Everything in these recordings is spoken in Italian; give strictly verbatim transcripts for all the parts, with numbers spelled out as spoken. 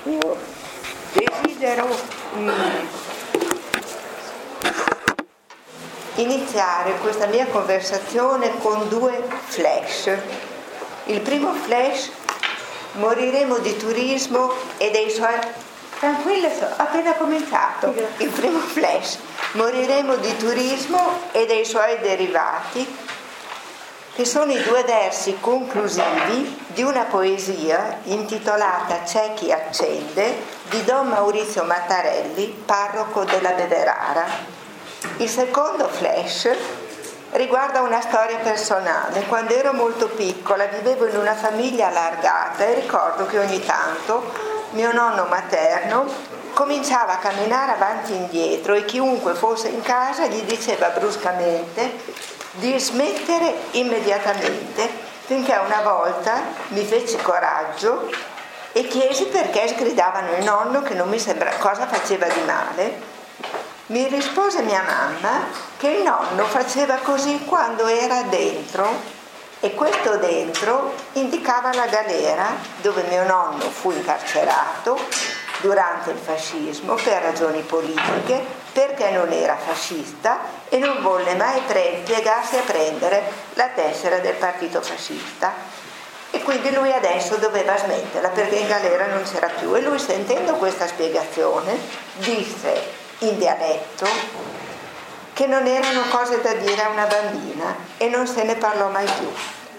Io desidero mm, iniziare questa mia conversazione con due flash. Il primo flash: moriremo di turismo e dei suoi... Tranquilla, ho appena cominciato. Il primo flash: moriremo di turismo e dei suoi derivati, che sono i due versi conclusivi di una poesia intitolata C'è chi accende, di Don Maurizio Mattarelli, parroco della Beverara. Il secondo flash riguarda una storia personale. Quando ero molto piccola vivevo in una famiglia allargata e ricordo che ogni tanto mio nonno materno cominciava a camminare avanti e indietro e chiunque fosse in casa gli diceva bruscamente di smettere immediatamente, finché una volta mi feci coraggio e chiesi perché sgridavano il nonno, che non mi sembra cosa faceva di male. Mi rispose mia mamma che il nonno faceva così quando era dentro, e questo dentro indicava la galera dove mio nonno fu incarcerato durante il fascismo per ragioni politiche, perché non era fascista e non volle mai pre- piegarsi a prendere la tessera del partito fascista, e quindi lui adesso doveva smetterla perché in galera non c'era più. E lui, sentendo questa spiegazione, disse in dialetto che non erano cose da dire a una bambina e non se ne parlò mai più.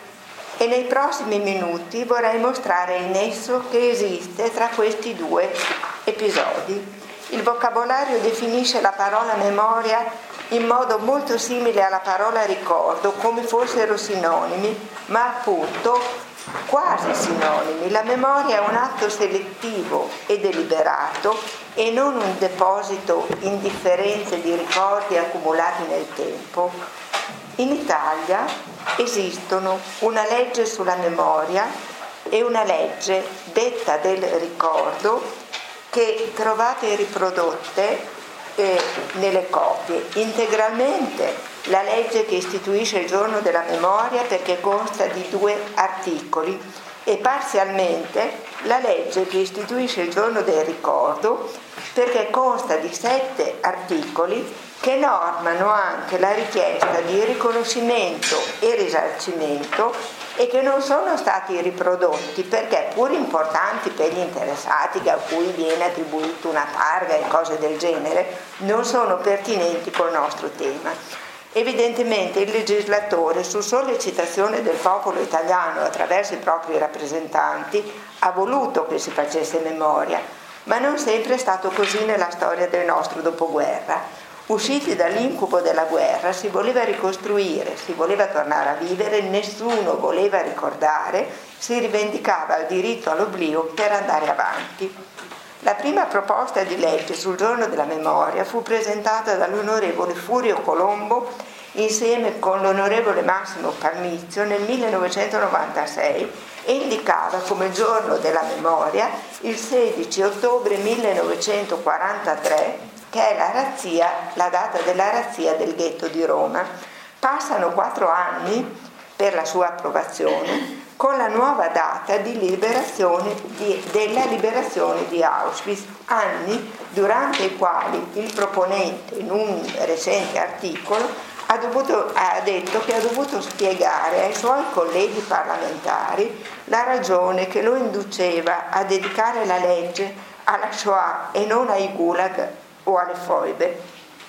E nei prossimi minuti vorrei mostrare il nesso che esiste tra questi due episodi. Il vocabolario definisce la parola memoria in modo molto simile alla parola ricordo, come fossero sinonimi, ma appunto quasi sinonimi. La memoria è un atto selettivo e deliberato e non un deposito indifferente di ricordi accumulati nel tempo. In Italia esistono una legge sulla memoria e una legge detta del ricordo che trovate riprodotte eh, nelle copie. Integralmente la legge che istituisce il giorno della memoria, perché consta di due articoli, e parzialmente la legge che istituisce il giorno del ricordo, perché consta di sette articoli che normano anche la richiesta di riconoscimento e risarcimento e che non sono stati riprodotti perché, pur importanti per gli interessati, a cui viene attribuita una targa e cose del genere, non sono pertinenti col nostro tema. Evidentemente il legislatore, su sollecitazione del popolo italiano attraverso i propri rappresentanti, ha voluto che si facesse memoria, ma non sempre è stato così nella storia del nostro dopoguerra. Usciti dall'incubo della guerra si voleva ricostruire, si voleva tornare a vivere, nessuno voleva ricordare, si rivendicava il diritto all'oblio per andare avanti. La prima proposta di legge sul giorno della memoria fu presentata dall'onorevole Furio Colombo insieme con l'onorevole Massimo Palmizio nel millenovecentonovantasei e indicava come giorno della memoria il sedici ottobre millenovecentoquarantatré, che è la razzia, la data della razzia del ghetto di Roma. Passano quattro anni per la sua approvazione, con la nuova data di liberazione di, della liberazione di Auschwitz, anni durante i quali il proponente in un recente articolo ha, dovuto, ha detto che ha dovuto spiegare ai suoi colleghi parlamentari la ragione che lo induceva a dedicare la legge alla Shoah e non ai gulag o alle foibe.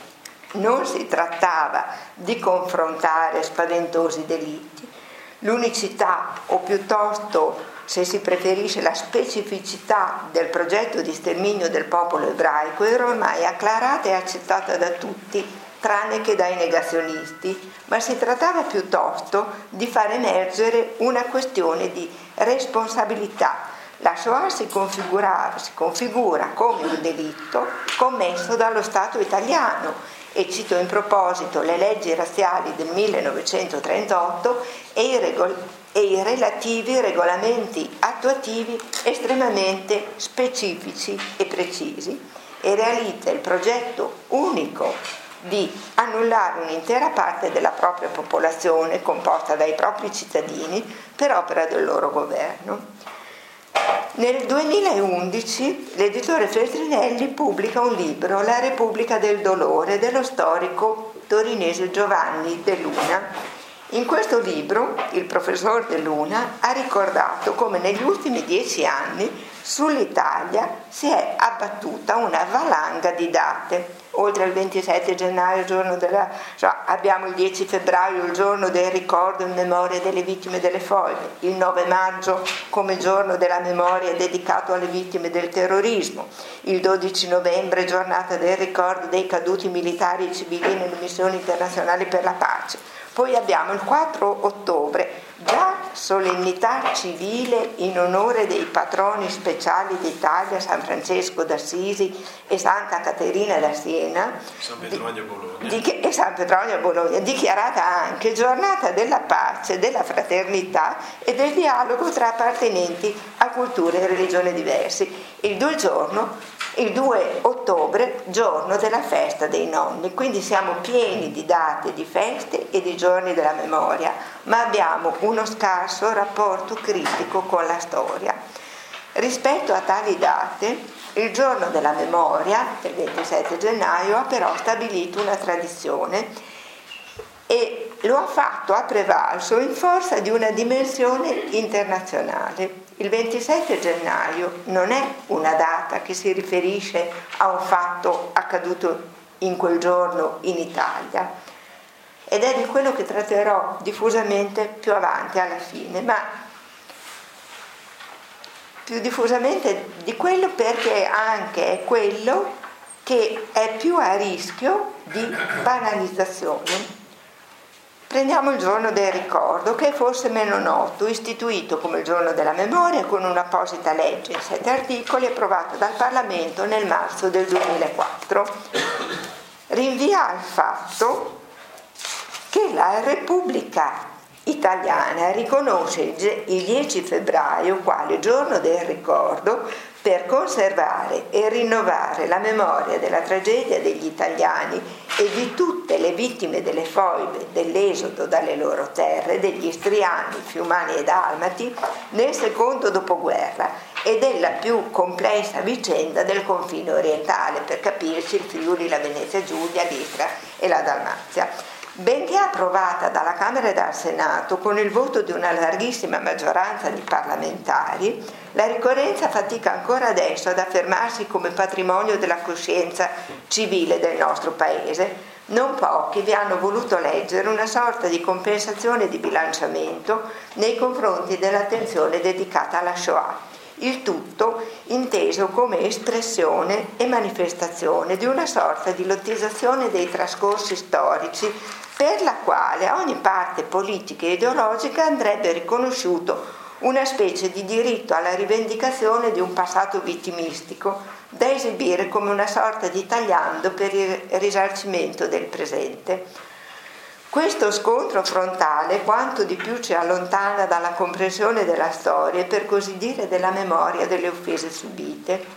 Non si trattava di confrontare spaventosi delitti. L'unicità, o piuttosto, se si preferisce, la specificità del progetto di sterminio del popolo ebraico era ormai acclarata e accettata da tutti, tranne che dai negazionisti, ma si trattava piuttosto di far emergere una questione di responsabilità. La Shoah si, si configura come un delitto commesso dallo Stato italiano, e cito in proposito le leggi razziali del millenovecentotrentotto e i, regol- e i relativi regolamenti attuativi estremamente specifici e precisi, e realizza il progetto unico di annullare un'intera parte della propria popolazione composta dai propri cittadini per opera del loro governo. Nel duemilaundici l'editore Feltrinelli pubblica un libro, La Repubblica del Dolore, dello storico torinese Giovanni De Luna. In questo libro il professor De Luna ha ricordato come negli ultimi dieci anni sull'Italia si è abbattuta una valanga di date. Oltre al ventisette gennaio, giorno della, cioè, abbiamo il dieci febbraio, il giorno del ricordo in memoria delle vittime delle foibe, il nove maggio come giorno della memoria dedicato alle vittime del terrorismo, il dodici novembre giornata del ricordo dei caduti militari e civili nelle missioni internazionali per la pace. Poi abbiamo il quattro ottobre, già solennità civile in onore dei patroni speciali d'Italia, San Francesco d'Assisi e Santa Caterina da Siena, San Petronio a Bologna. Di, e San Petronio a Bologna, dichiarata anche giornata della pace, della fraternità e del dialogo tra appartenenti a culture e religioni diverse. Il due giorno Il due ottobre, giorno della festa dei nonni, quindi siamo pieni di date, di feste e di giorni della memoria, ma abbiamo uno scarso rapporto critico con la storia. Rispetto a tali date, il giorno della memoria, il ventisette gennaio, ha però stabilito una tradizione e lo ha fatto a prevalso in forza di una dimensione internazionale. Il ventisette gennaio non è una data che si riferisce a un fatto accaduto in quel giorno in Italia, ed è di quello che tratterò diffusamente più avanti alla fine, ma più diffusamente di quello perché anche è quello che è più a rischio di banalizzazione. Prendiamo il giorno del ricordo, che è forse meno noto, istituito come il giorno della memoria con un'apposita legge in sette articoli approvata dal Parlamento nel marzo del duemilaquattro. Rinvia al fatto che la Repubblica Italiana riconosce il dieci febbraio quale giorno del ricordo per conservare e rinnovare la memoria della tragedia degli italiani e di tutte le vittime delle foibe dell'esodo dalle loro terre, degli istriani, fiumani e dalmati nel secondo dopoguerra e della più complessa vicenda del confine orientale, per capirci il Friuli, la Venezia Giulia, l'Istria e la Dalmazia. Benché approvata dalla Camera e dal Senato con il voto di una larghissima maggioranza di parlamentari, la ricorrenza fatica ancora adesso ad affermarsi come patrimonio della coscienza civile del nostro Paese. Non pochi vi hanno voluto leggere una sorta di compensazione di bilanciamento nei confronti dell'attenzione dedicata alla Shoah. Il tutto inteso come espressione e manifestazione di una sorta di lottizzazione dei trascorsi storici per la quale a ogni parte politica e ideologica andrebbe riconosciuto una specie di diritto alla rivendicazione di un passato vittimistico da esibire come una sorta di tagliando per il risarcimento del presente. Questo scontro frontale quanto di più ci allontana dalla comprensione della storia e per così dire della memoria delle offese subite.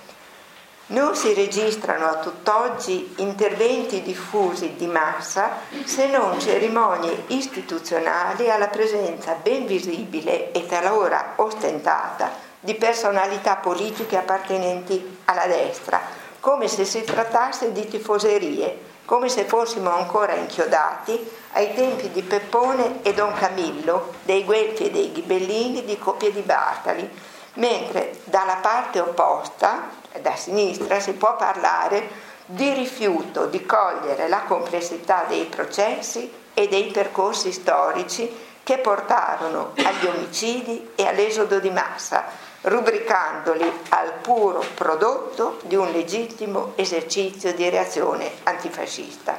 Non si registrano a tutt'oggi interventi diffusi di massa se non cerimonie istituzionali alla presenza ben visibile e talora ostentata di personalità politiche appartenenti alla destra, come se si trattasse di tifoserie, come se fossimo ancora inchiodati ai tempi di Peppone e Don Camillo, dei Guelfi e dei Ghibellini, di Coppi di Bartali, mentre dalla parte opposta, da sinistra, si può parlare di rifiuto di cogliere la complessità dei processi e dei percorsi storici che portarono agli omicidi e all'esodo di massa, rubricandoli al puro prodotto di un legittimo esercizio di reazione antifascista.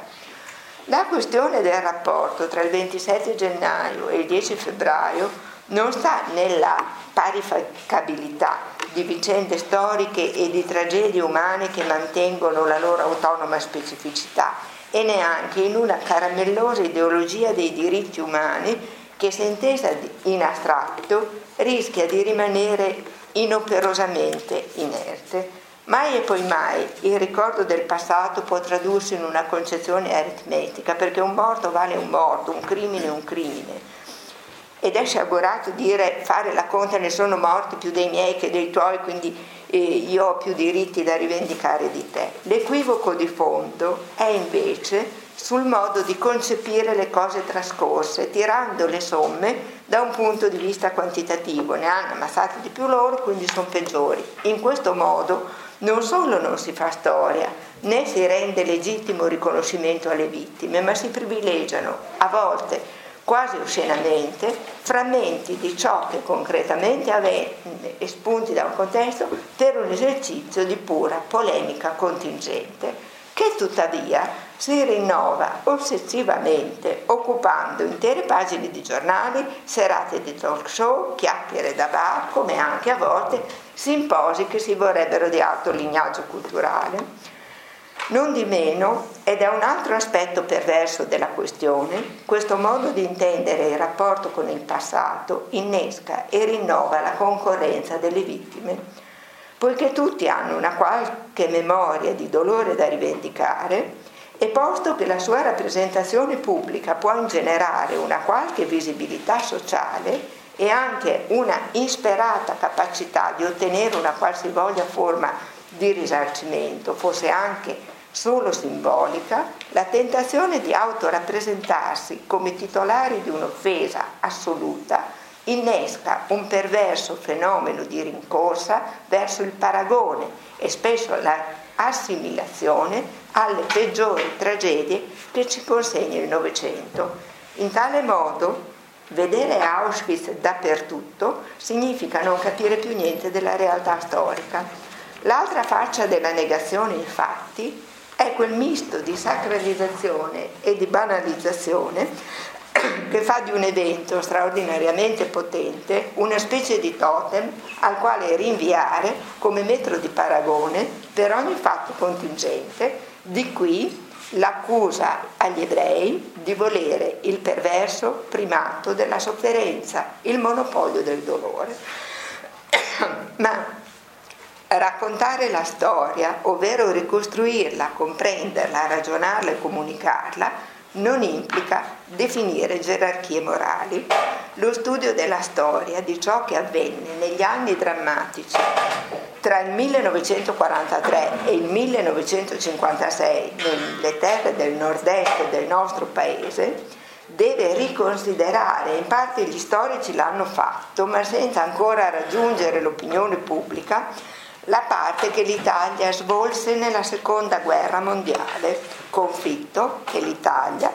La questione del rapporto tra il ventisette gennaio e il dieci febbraio non sta nella parificabilità di vicende storiche e di tragedie umane che mantengono la loro autonoma specificità e neanche in una caramellosa ideologia dei diritti umani che, se intesa in astratto, rischia di rimanere inoperosamente inerte. Mai e poi mai il ricordo del passato può tradursi in una concezione aritmetica, perché un morto vale un morto, un crimine un crimine. ed è sciagurato dire fare la conta ne sono morti più dei miei che dei tuoi, quindi eh, io ho più diritti da rivendicare di te. L'equivoco di fondo è invece sul modo di concepire le cose trascorse, tirando le somme da un punto di vista quantitativo. Ne hanno ammassati di più loro, quindi sono peggiori. In questo modo non solo non si fa storia, né si rende legittimo riconoscimento alle vittime, ma si privilegiano, a volte quasi oscenamente, frammenti di ciò che concretamente avvenne, espunti da un contesto, per un esercizio di pura polemica contingente, che tuttavia si rinnova ossessivamente, occupando intere pagine di giornali, serate di talk show, chiacchiere da bar, come anche a volte simposi che si vorrebbero di alto lignaggio culturale. Non di meno, ed è un altro aspetto perverso della questione, questo modo di intendere il rapporto con il passato innesca e rinnova la concorrenza delle vittime, poiché tutti hanno una qualche memoria di dolore da rivendicare, e posto che la sua rappresentazione pubblica può ingenerare una qualche visibilità sociale e anche una insperata capacità di ottenere una qualsivoglia forma di risarcimento, fosse anche solo simbolica, la tentazione di autorappresentarsi come titolari di un'offesa assoluta innesca un perverso fenomeno di rincorsa verso il paragone e spesso l'assimilazione alle peggiori tragedie che ci consegna il Novecento. In tale modo, vedere Auschwitz dappertutto significa non capire più niente della realtà storica. L'altra faccia della negazione, infatti, è quel misto di sacralizzazione e di banalizzazione che fa di un evento straordinariamente potente una specie di totem al quale rinviare come metro di paragone per ogni fatto contingente. Di qui l'accusa agli ebrei di volere il perverso primato della sofferenza, il monopolio del dolore. Ma raccontare la storia, ovvero ricostruirla, comprenderla, ragionarla e comunicarla, non implica definire gerarchie morali. Lo studio della storia, di ciò che avvenne negli anni drammatici tra il millenovecentoquarantatré e il millenovecentocinquantasei nelle terre del nord-est del nostro paese, deve riconsiderare, in parte gli storici l'hanno fatto, ma senza ancora raggiungere l'opinione pubblica, la parte che l'Italia svolse nella seconda guerra mondiale, conflitto che l'Italia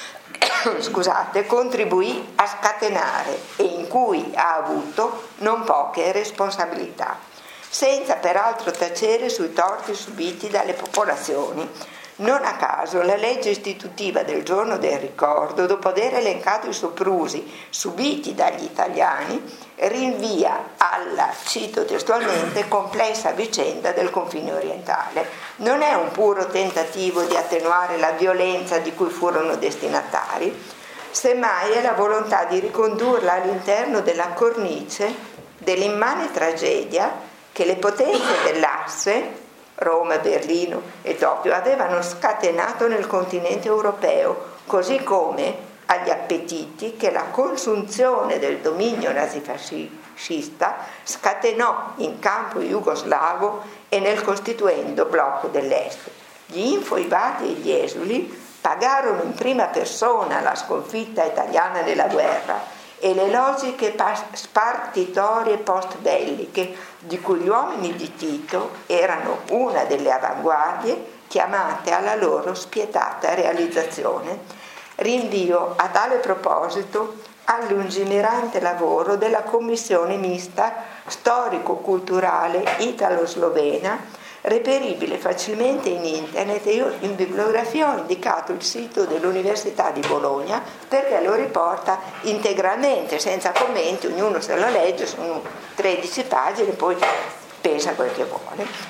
scusate, contribuì a scatenare e in cui ha avuto non poche responsabilità, senza peraltro tacere sui torti subiti dalle popolazioni. Non a caso la legge istitutiva del giorno del ricordo, dopo aver elencato i soprusi subiti dagli italiani, rinvia alla, cito testualmente, complessa vicenda del confine orientale. Non è un puro tentativo di attenuare la violenza di cui furono destinatari, semmai è la volontà di ricondurla all'interno della cornice dell'immane tragedia che le potenze dell'asse, Roma, Berlino e Tokyo, avevano scatenato nel continente europeo, così come agli appetiti che la consunzione del dominio nazifascista scatenò in campo jugoslavo e nel costituendo blocco dell'Est. Gli infoibati e gli esuli pagarono in prima persona la sconfitta italiana nella guerra e le logiche spartitorie post-belliche di cui gli uomini di Tito erano una delle avanguardie chiamate alla loro spietata realizzazione. Rinvio a tale proposito al lungimirante lavoro della commissione mista storico-culturale italo-slovena, reperibile facilmente in internet, e io in bibliografia ho indicato il sito dell'Università di Bologna perché lo riporta integralmente, senza commenti, ognuno se lo legge, sono tredici pagine, poi pensa quel che vuole.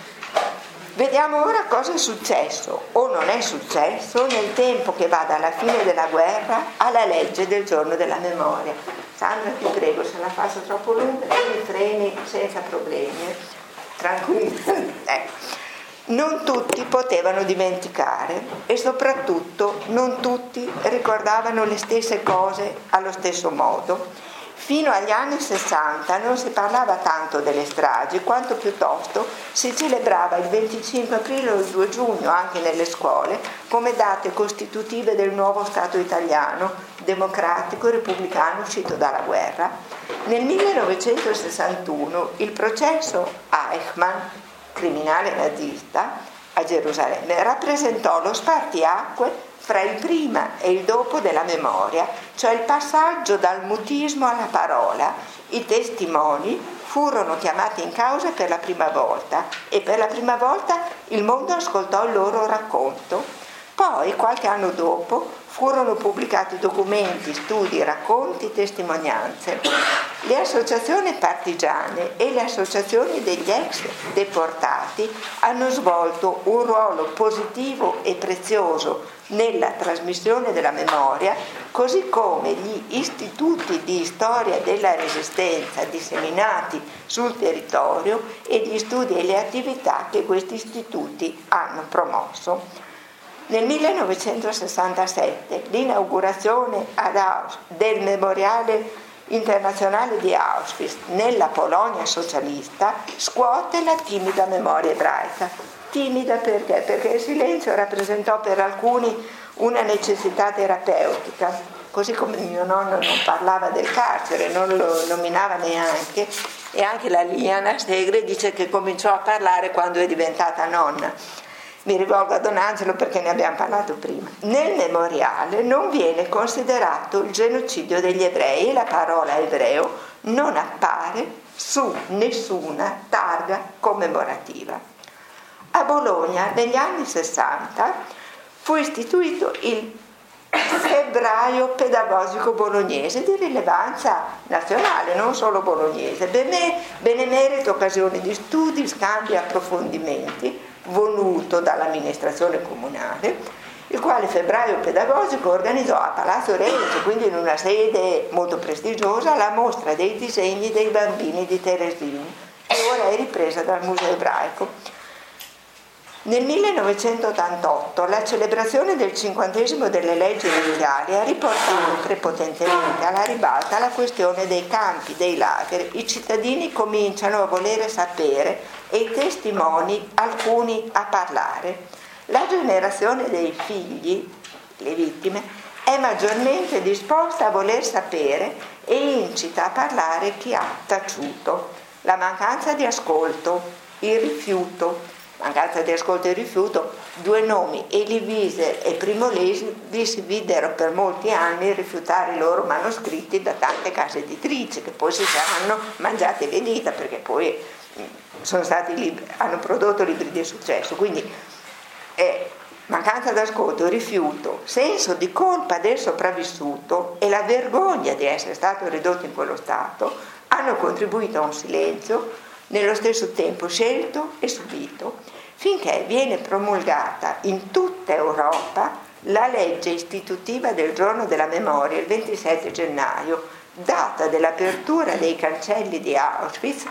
Vediamo ora cosa è successo o non è successo nel tempo che va dalla fine della guerra alla legge del giorno della memoria. Sandra, ti prego, se la faccio troppo lunga, mi freni senza problemi. Tranquilla. Ecco. Non tutti potevano dimenticare e soprattutto non tutti ricordavano le stesse cose allo stesso modo. Fino agli anni sessanta non si parlava tanto delle stragi, quanto piuttosto si celebrava il venticinque aprile o il due giugno, anche nelle scuole, come date costitutive del nuovo Stato italiano, democratico e repubblicano uscito dalla guerra. Nel millenovecentosessantuno il processo Eichmann, criminale nazista, a Gerusalemme, rappresentò lo spartiacque fra il prima e il dopo della memoria, cioè il passaggio dal mutismo alla parola. I testimoni furono chiamati in causa per la prima volta e per la prima volta il mondo ascoltò il loro racconto. Poi, qualche anno dopo, furono pubblicati documenti, studi, racconti, testimonianze. Le associazioni partigiane e le associazioni degli ex deportati hanno svolto un ruolo positivo e prezioso nella trasmissione della memoria, così come gli istituti di storia della resistenza disseminati sul territorio e gli studi e le attività che questi istituti hanno promosso. Nel millenovecentosessantasette l'inaugurazione ad Auschwitz del Memoriale Internazionale di Auschwitz nella Polonia socialista scuote la timida memoria ebraica. Timida perché? Perché il silenzio rappresentò per alcuni una necessità terapeutica, così come mio nonno non parlava del carcere, non lo nominava neanche, e anche la Liliana Segre dice che cominciò a parlare quando è diventata nonna. Mi rivolgo a Don Angelo perché ne abbiamo parlato prima. Nel memoriale non viene considerato il genocidio degli ebrei e la parola ebreo non appare su nessuna targa commemorativa. A Bologna negli anni sessanta fu istituito il febbraio pedagogico bolognese di rilevanza nazionale, non solo bolognese, benemerita occasione di studi, scambi e approfondimenti, voluto dall'amministrazione comunale, il quale febbraio pedagogico organizzò a Palazzo Reggio, quindi in una sede molto prestigiosa, la mostra dei disegni dei bambini di Teresini, che ora è ripresa dal Museo Ebraico. Nel millenovecentottantotto la celebrazione del cinquantesimo delle leggi razziali ha riportato prepotentemente alla ribalta la questione dei campi, dei lager. I cittadini cominciano a volere sapere e i testimoni, alcuni a parlare. La generazione dei figli, le vittime, è maggiormente disposta a voler sapere e incita a parlare chi ha taciuto. La mancanza di ascolto, il rifiuto, mancanza di ascolto e rifiuto, due nomi, Elie Wiesel e Primo Levi, si videro per molti anni rifiutare i loro manoscritti da tante case editrici che poi si saranno mangiate le dita perché poi sono stati libri, hanno prodotto libri di successo. Quindi eh, mancanza d'ascolto, rifiuto, senso di colpa del sopravvissuto e la vergogna di essere stato ridotto in quello stato hanno contribuito a un silenzio nello stesso tempo scelto e subito, finché viene promulgata in tutta Europa la legge istitutiva del giorno della memoria, il ventisette gennaio, data dell'apertura dei cancelli di Auschwitz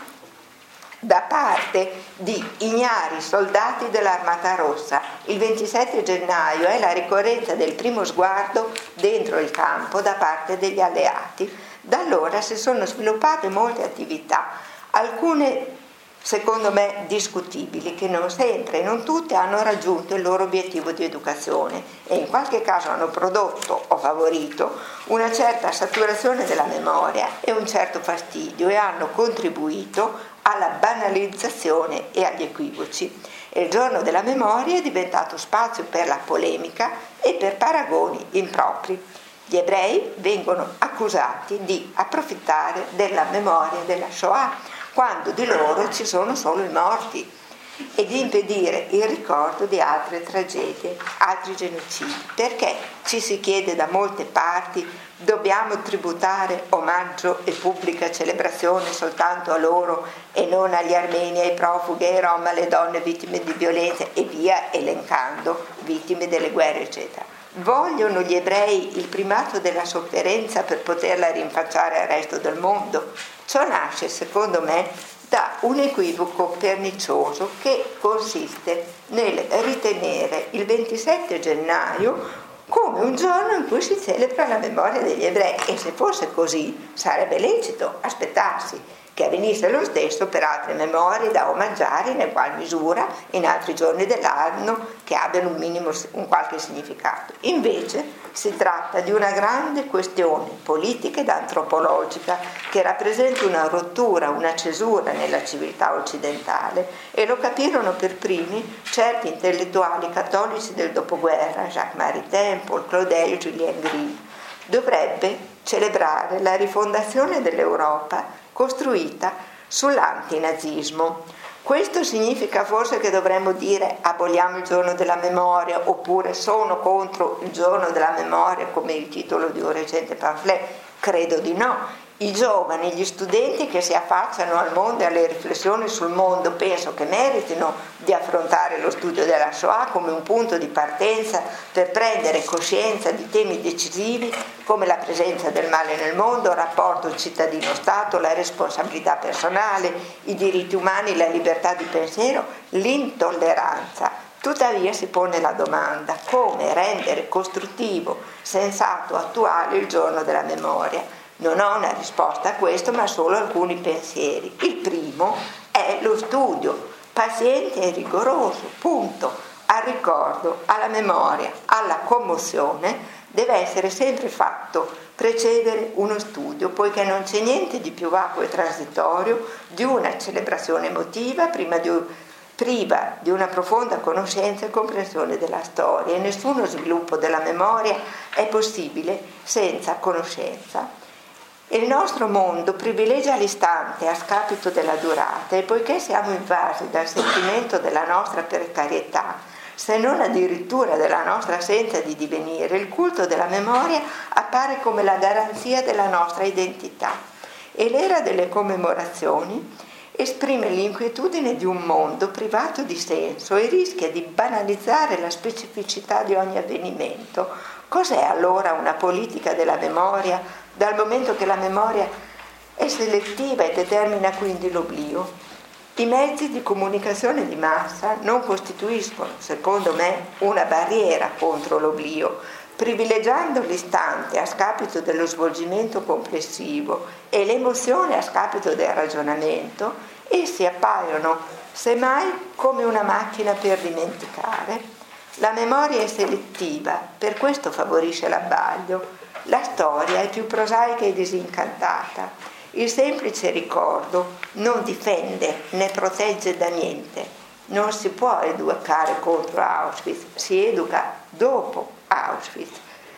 da parte di ignari soldati dell'Armata Rossa. Il ventisette gennaio è la ricorrenza del primo sguardo dentro il campo da parte degli alleati. Da allora si sono sviluppate molte attività, alcune secondo me discutibili, che non sempre e non tutte hanno raggiunto il loro obiettivo di educazione e in qualche caso hanno prodotto o favorito una certa saturazione della memoria e un certo fastidio e hanno contribuito alla banalizzazione e agli equivoci. E il giorno della memoria è diventato spazio per la polemica e per paragoni impropri. Gli ebrei vengono accusati di approfittare della memoria della Shoah, quando di loro ci sono solo i morti, e di impedire il ricordo di altre tragedie, altri genocidi. Perché ci si chiede da molte parti dobbiamo tributare omaggio e pubblica celebrazione soltanto a loro e non agli armeni, ai profughi, ai rom, alle donne vittime di violenza e via elencando, vittime delle guerre eccetera. Vogliono gli ebrei il primato della sofferenza per poterla rinfacciare al resto del mondo? Ciò nasce, secondo me, da un equivoco pernicioso che consiste nel ritenere il ventisette gennaio come un giorno in cui si celebra la memoria degli ebrei, e se fosse così sarebbe lecito aspettarsi che avvenisse lo stesso per altre memorie da omaggiare, in qual misura in altri giorni dell'anno che abbiano un minimo, un qualche significato. Invece si tratta di una grande questione politica ed antropologica che rappresenta una rottura, una cesura nella civiltà occidentale, e lo capirono per primi certi intellettuali cattolici del dopoguerra, Jacques Maritain, Paul Claudel, Julien Grille. Dovrebbe celebrare la rifondazione dell'Europa costruita sull'antinazismo. Questo significa forse che dovremmo dire aboliamo il giorno della memoria, oppure sono contro il giorno della memoria, come il titolo di un recente pamphlet? Credo di no. I giovani, gli studenti che si affacciano al mondo e alle riflessioni sul mondo penso che meritino di affrontare lo studio della Shoah come un punto di partenza per prendere coscienza di temi decisivi come la presenza del male nel mondo, il rapporto cittadino-stato, la responsabilità personale, i diritti umani, la libertà di pensiero, l'intolleranza. Tuttavia si pone la domanda: come rendere costruttivo, sensato, attuale il giorno della memoria? Non ho una risposta a questo, ma solo alcuni pensieri. Il primo è lo studio paziente e rigoroso, punto, al ricordo, alla memoria, alla commozione, deve essere sempre fatto precedere uno studio, poiché non c'è niente di più vacuo e transitorio di una celebrazione emotiva prima di un priva di una profonda conoscenza e comprensione della storia, e nessuno sviluppo della memoria è possibile senza conoscenza. Il nostro mondo privilegia l'istante a scapito della durata, e poiché siamo invasi dal sentimento della nostra precarietà, se non addirittura della nostra assenza di divenire, il culto della memoria appare come la garanzia della nostra identità. E l'era delle commemorazioni esprime l'inquietudine di un mondo privato di senso e rischia di banalizzare la specificità di ogni avvenimento. Cos'è allora una politica della memoria, dal momento che la memoria è selettiva e determina quindi l'oblio? I mezzi di comunicazione di massa non costituiscono, secondo me, una barriera contro l'oblio. Privilegiando l'istante a scapito dello svolgimento complessivo e l'emozione a scapito del ragionamento, essi appaiono semmai come una macchina per dimenticare. La memoria è selettiva, per questo favorisce l'abbaglio. La storia è più prosaica e disincantata. Il semplice ricordo non difende né protegge da niente. Non si può educare contro Auschwitz, si educa dopo Auschwitz.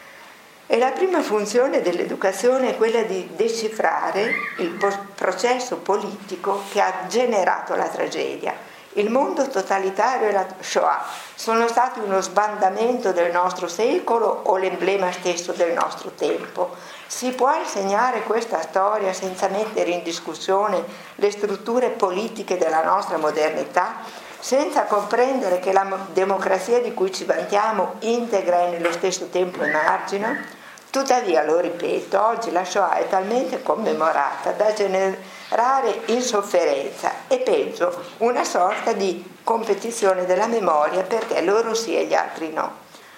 E la prima funzione dell'educazione è quella di decifrare il processo politico che ha generato la tragedia. Il mondo totalitario e la Shoah sono stati uno sbandamento del nostro secolo o l'emblema stesso del nostro tempo? Si può insegnare questa storia senza mettere in discussione le strutture politiche della nostra modernità, senza comprendere che la democrazia di cui ci vantiamo integra e nello stesso tempo emargina? Tuttavia, lo ripeto, oggi la Shoah è talmente commemorata da generare insofferenza e peggio una sorta di competizione della memoria, perché loro sì e gli altri no.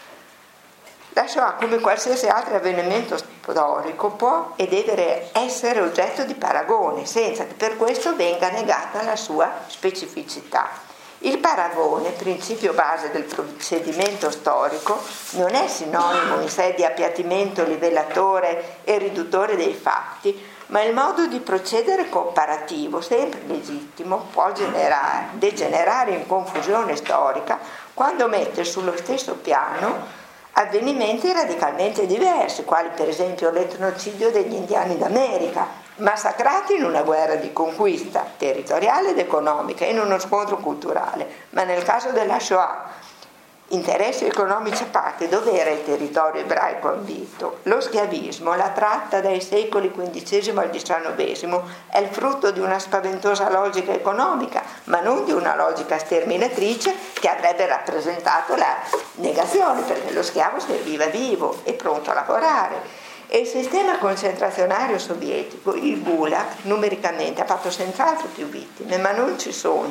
La Shoah, come qualsiasi altro avvenimento storico, può e deve essere oggetto di paragone, senza che per questo venga negata la sua specificità. Il paragone, principio base del procedimento storico, non è sinonimo in sé di appiattimento livellatore e riduttore dei fatti, ma il modo di procedere comparativo, sempre legittimo, può generare, degenerare in confusione storica quando mette sullo stesso piano avvenimenti radicalmente diversi, quali per esempio l'etnocidio degli indiani d'America, massacrati in una guerra di conquista territoriale ed economica, in uno scontro culturale. Ma nel caso della Shoah, interessi economici a parte, dov'era il territorio ebraico ambito? Lo schiavismo, la tratta dai secoli quindicesimo al diciannovesimo, è il frutto di una spaventosa logica economica, ma non di una logica sterminatrice che avrebbe rappresentato la negazione, perché lo schiavo serviva vivo e pronto a lavorare. E il sistema concentrazionario sovietico, il Gulag, numericamente ha fatto senz'altro più vittime, ma non ci sono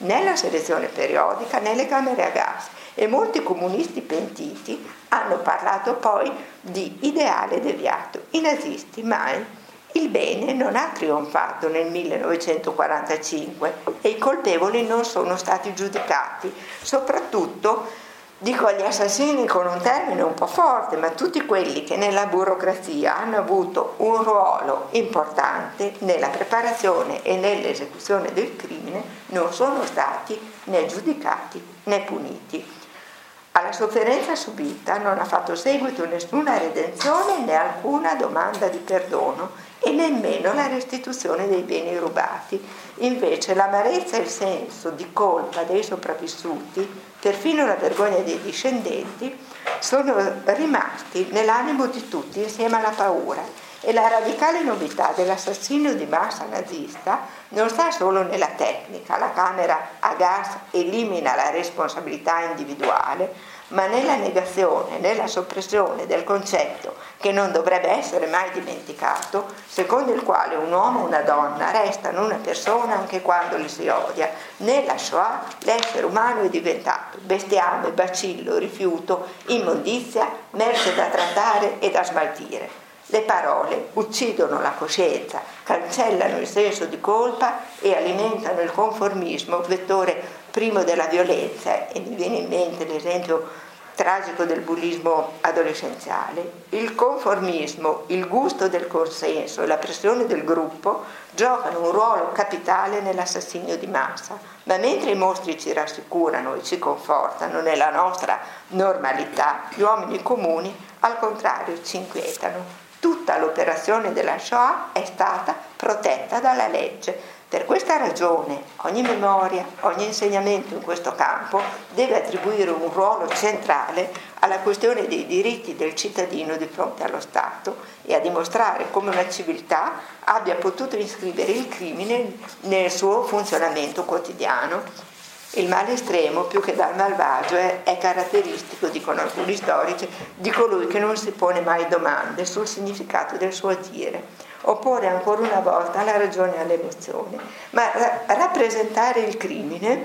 né la selezione periodica né le camere a gas, e molti comunisti pentiti hanno parlato poi di ideale deviato. I nazisti mai. Il bene non ha trionfato nel millenovecentoquarantacinque e i colpevoli non sono stati giudicati, soprattutto, dico agli assassini con un termine un po' forte, ma tutti quelli che nella burocrazia hanno avuto un ruolo importante nella preparazione e nell'esecuzione del crimine non sono stati né giudicati né puniti. Alla sofferenza subita non ha fatto seguito nessuna redenzione né alcuna domanda di perdono e nemmeno la restituzione dei beni rubati. Invece l'amarezza e il senso di colpa dei sopravvissuti, perfino la vergogna dei discendenti, sono rimasti nell'animo di tutti insieme alla paura. E la radicale novità dell'assassinio di massa nazista non sta solo nella tecnica, la camera a gas elimina la responsabilità individuale, ma nella negazione, nella soppressione del concetto, che non dovrebbe essere mai dimenticato, secondo il quale un uomo o una donna restano una persona anche quando li si odia. Nella Shoah l'essere umano è diventato bestiame, bacillo, rifiuto, immondizia, merce da trattare e da smaltire. Le parole uccidono la coscienza, cancellano il senso di colpa e alimentano il conformismo, vettore primo della violenza, e mi viene in mente l'esempio tragico del bullismo adolescenziale. Il conformismo, il gusto del consenso e la pressione del gruppo giocano un ruolo capitale nell'assassinio di massa, ma mentre i mostri ci rassicurano e ci confortano nella nostra normalità, gli uomini comuni al contrario ci inquietano. Tutta l'operazione della Shoah è stata protetta dalla legge. Per questa ragione ogni memoria, ogni insegnamento in questo campo deve attribuire un ruolo centrale alla questione dei diritti del cittadino di fronte allo Stato e a dimostrare come una civiltà abbia potuto iscrivere il crimine nel suo funzionamento quotidiano. Il male estremo, più che dal malvagio, è, è caratteristico, dicono alcuni storici, di colui che non si pone mai domande sul significato del suo agire. Oppone ancora una volta la ragione all'emozione. Ma ra- rappresentare il crimine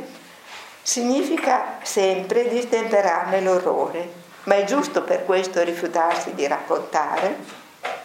significa sempre distemperarne l'orrore. Ma è giusto per questo rifiutarsi di raccontare?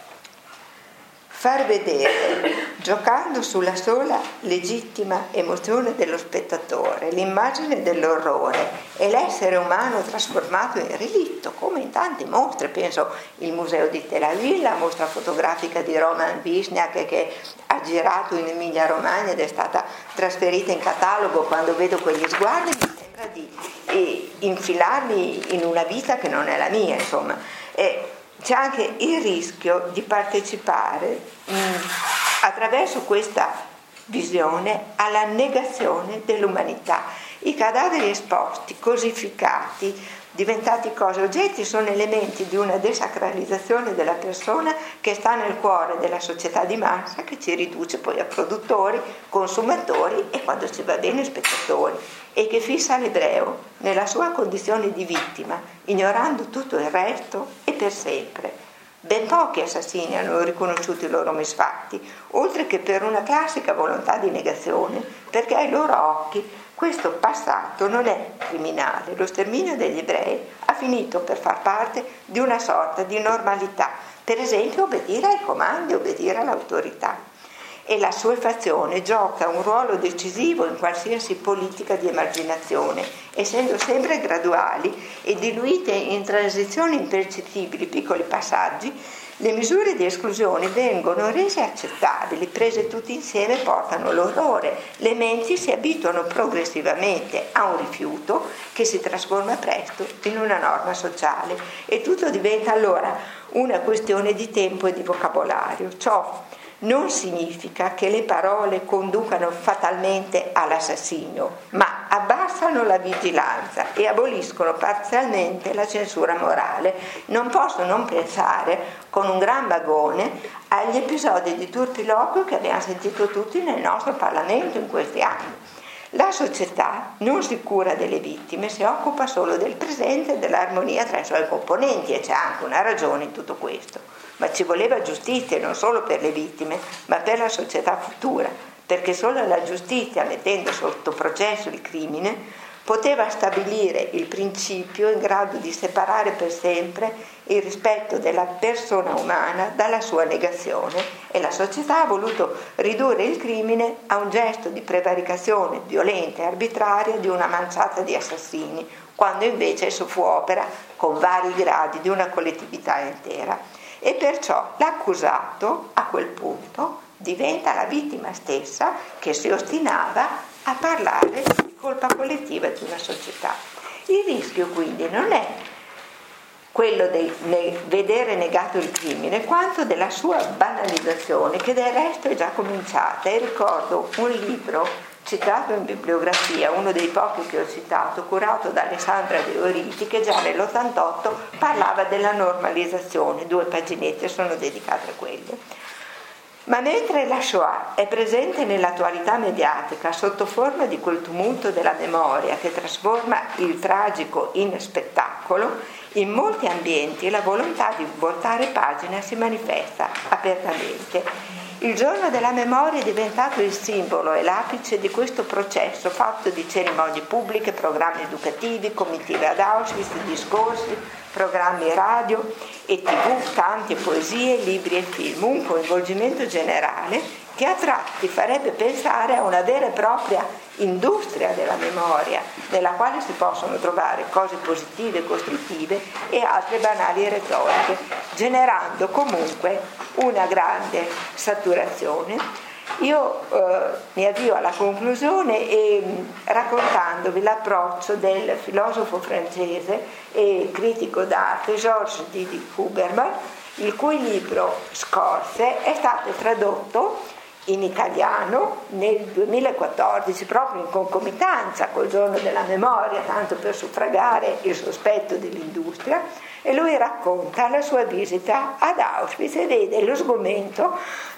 Far vedere, giocando sulla sola legittima emozione dello spettatore, l'immagine dell'orrore e l'essere umano trasformato in relitto, come in tanti mostri, penso il museo di Tel Aviv, la mostra fotografica di Roman Wisniak che ha girato in Emilia Romagna ed è stata trasferita in catalogo. Quando vedo quegli sguardi mi sembra di eh, infilarmi in una vita che non è la mia, insomma. Eh, C'è anche il rischio di partecipare mh, attraverso questa visione alla negazione dell'umanità. I cadaveri esposti, cosificati, diventati cose, oggetti, sono elementi di una desacralizzazione della persona che sta nel cuore della società di massa, che ci riduce poi a produttori, consumatori e, quando ci va bene, spettatori, e che fissa l'ebreo nella sua condizione di vittima, ignorando tutto il resto e per sempre. Ben pochi assassini hanno riconosciuto i loro misfatti, oltre che per una classica volontà di negazione, perché ai loro occhi questo passato non è criminale. Lo sterminio degli ebrei ha finito per far parte di una sorta di normalità, per esempio obbedire ai comandi, obbedire all'autorità. E la suefazione gioca un ruolo decisivo in qualsiasi politica di emarginazione, essendo sempre graduali e diluite in transizioni impercettibili, piccoli passaggi. Le misure di esclusione vengono rese accettabili, prese tutte insieme portano l'orrore. Le menti si abituano progressivamente a un rifiuto che si trasforma presto in una norma sociale e tutto diventa allora una questione di tempo e di vocabolario. Ciò non significa che le parole conducano fatalmente all'assassinio, ma abbassano la vigilanza e aboliscono parzialmente la censura morale. Non posso non pensare con un gran vagone agli episodi di turpiloquio che abbiamo sentito tutti nel nostro Parlamento in questi anni. La società non si cura delle vittime, si occupa solo del presente e dell'armonia tra i suoi componenti, e c'è anche una ragione in tutto questo. Ma ci voleva giustizia non solo per le vittime, ma per la società futura, perché solo la giustizia, mettendo sotto processo il crimine, poteva stabilire il principio in grado di separare per sempre il rispetto della persona umana dalla sua negazione, e la società ha voluto ridurre il crimine a un gesto di prevaricazione violenta e arbitraria di una manciata di assassini, quando invece esso fu opera con vari gradi di una collettività intera. E perciò l'accusato a quel punto diventa la vittima stessa che si ostinava a parlare di colpa collettiva di una società. Il rischio quindi non è quello di ne- vedere negato il crimine, quanto della sua banalizzazione, che del resto è già cominciata. E ricordo un libro citato in bibliografia, uno dei pochi che ho citato, curato da Alessandra De Oriti, che già nell'ottantotto parlava della normalizzazione. Due paginette sono dedicate a quello. Ma mentre la Shoah è presente nell'attualità mediatica sotto forma di quel tumulto della memoria che trasforma il tragico in spettacolo, in molti ambienti la volontà di voltare pagina si manifesta apertamente. Il giorno della memoria è diventato il simbolo e l'apice di questo processo fatto di cerimonie pubbliche, programmi educativi, comitive ad Auschwitz, discorsi, programmi radio e tv, canti e poesie, libri e film, un coinvolgimento generale che a tratti farebbe pensare a una vera e propria industria della memoria, nella quale si possono trovare cose positive e costruttive e altre banali e retoriche, generando comunque una grande saturazione. Io eh, mi avvio alla conclusione e mh, raccontandovi l'approccio del filosofo francese e critico d'arte Georges D. Huberman, il cui libro Scorse è stato tradotto in italiano nel duemilaquattordici, proprio in concomitanza col giorno della memoria, tanto per suffragare il sospetto dell'industria, e lui racconta la sua visita ad Auschwitz e vede lo sgomento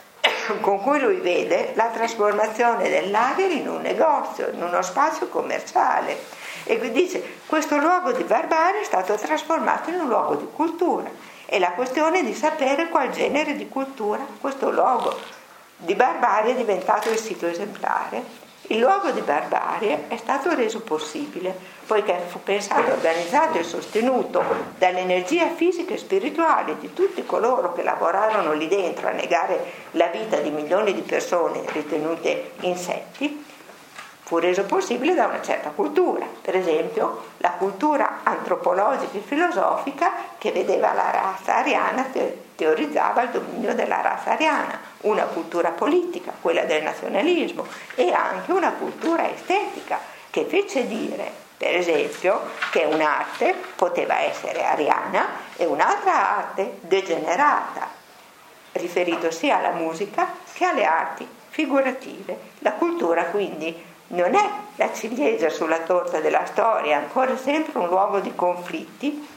con cui lui vede la trasformazione del lager in un negozio, in uno spazio commerciale, e quindi dice: questo luogo di barbarie è stato trasformato in un luogo di cultura, e la questione è di sapere qual genere di cultura questo luogo di barbarie è diventato il sito esemplare. Il luogo di barbarie è stato reso possibile poiché fu pensato, organizzato e sostenuto dall'energia fisica e spirituale di tutti coloro che lavorarono lì dentro a negare la vita di milioni di persone ritenute insetti. Fu reso possibile da una certa cultura, per esempio la cultura antropologica e filosofica che vedeva la razza ariana, teorizzava il dominio della razza ariana, una cultura politica, quella del nazionalismo, e anche una cultura estetica che fece dire, per esempio, che un'arte poteva essere ariana e un'altra arte degenerata, riferito sia alla musica che alle arti figurative. La cultura quindi non è la ciliegia sulla torta della storia, è ancora sempre un luogo di conflitti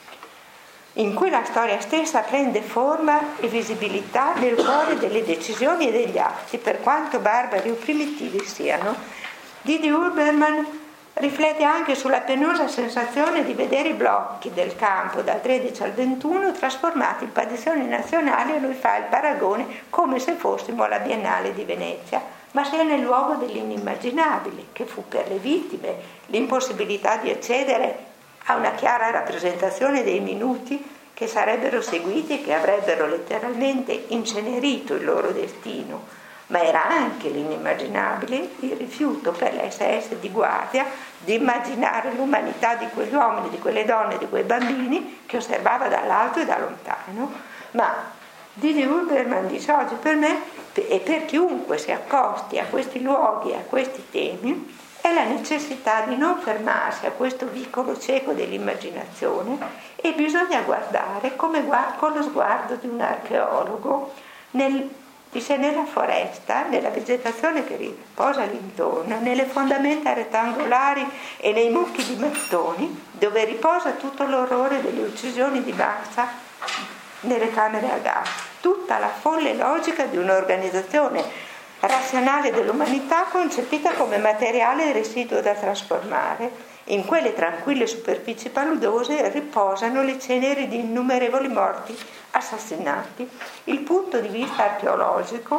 in cui la storia stessa prende forma e visibilità nel cuore delle decisioni e degli atti, per quanto barbari o primitivi siano. Didi Huberman riflette anche sulla penosa sensazione di vedere i blocchi del campo dal tredici al ventuno trasformati in padizioni nazionali, e lui fa il paragone come se fossimo alla Biennale di Venezia, ma sia nel luogo dell'inimmaginabile, che fu per le vittime l'impossibilità di accedere a una chiara rappresentazione dei minuti che sarebbero seguiti e che avrebbero letteralmente incenerito il loro destino, ma era anche l'inimmaginabile il rifiuto per l'esse esse di guardia di immaginare l'umanità di quegli uomini, di quelle donne, di quei bambini che osservava dall'alto e da lontano. Ma Didi Huberman dice: oggi per me e per chiunque si accosti a questi luoghi e a questi temi è la necessità di non fermarsi a questo vicolo cieco dell'immaginazione, e bisogna guardare come guard- con lo sguardo di un archeologo nel, dice, nella foresta, nella vegetazione che riposa all'intorno, nelle fondamenta rettangolari e nei mucchi di mattoni, dove riposa tutto l'orrore delle uccisioni di massa nelle camere a gas, tutta la folle logica di un'organizzazione razionale dell'umanità concepita come materiale residuo da trasformare. In quelle tranquille superfici paludose riposano le ceneri di innumerevoli morti assassinati. Il punto di vista archeologico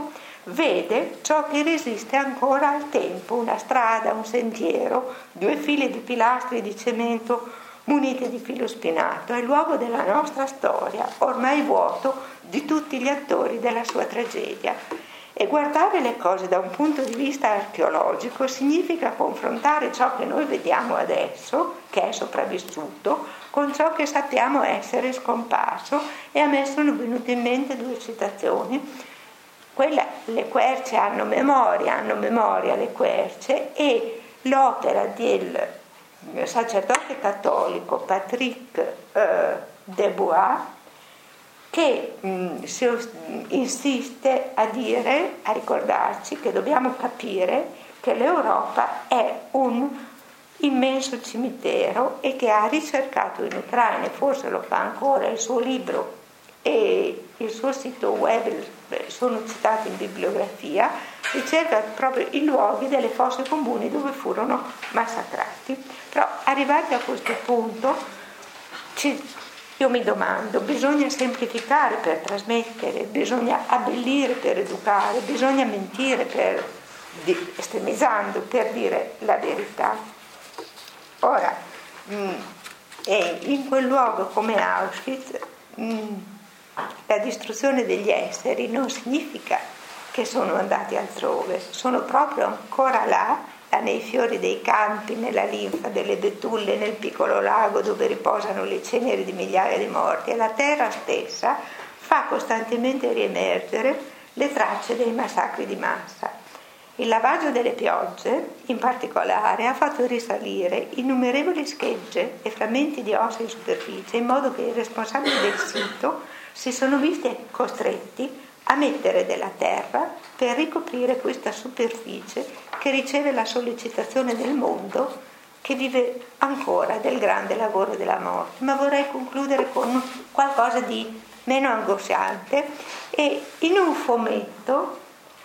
vede ciò che resiste ancora al tempo, una strada, un sentiero, due file di pilastri di cemento muniti di filo spinato, è il luogo della nostra storia, ormai vuoto di tutti gli attori della sua tragedia. E guardare le cose da un punto di vista archeologico significa confrontare ciò che noi vediamo adesso, che è sopravvissuto, con ciò che sappiamo essere scomparso. E a me sono venute in mente due citazioni. Quella, le querce hanno memoria, hanno memoria le querce, e l'opera del sacerdote cattolico Patrick eh, Debois, che mh, si insiste a dire, a ricordarci che dobbiamo capire che l'Europa è un immenso cimitero e che ha ricercato in Ucraina, forse lo fa ancora, il suo libro e il suo sito web sono citati in bibliografia, ricerca proprio i luoghi delle fosse comuni dove furono massacrati. Però arrivati a questo punto ci, io mi domando, bisogna semplificare per trasmettere, bisogna abbellire per educare, bisogna mentire per, di, estremizzando per dire la verità. Ora, mh, e in quel luogo come Auschwitz mh, la distruzione degli esseri non significa che sono andati altrove, sono proprio ancora là, là nei fiori dei campi, nella linfa delle betulle, nel piccolo lago dove riposano le ceneri di migliaia di morti, e la terra stessa fa costantemente riemergere le tracce dei massacri di massa. Il lavaggio delle piogge, in particolare, ha fatto risalire innumerevoli schegge e frammenti di ossa in superficie, in modo che i responsabili del sito si sono visti costretti a mettere della terra per ricoprire questa superficie che riceve la sollecitazione del mondo che vive ancora del grande lavoro della morte. Ma vorrei concludere con qualcosa di meno angosciante, e in un fumetto,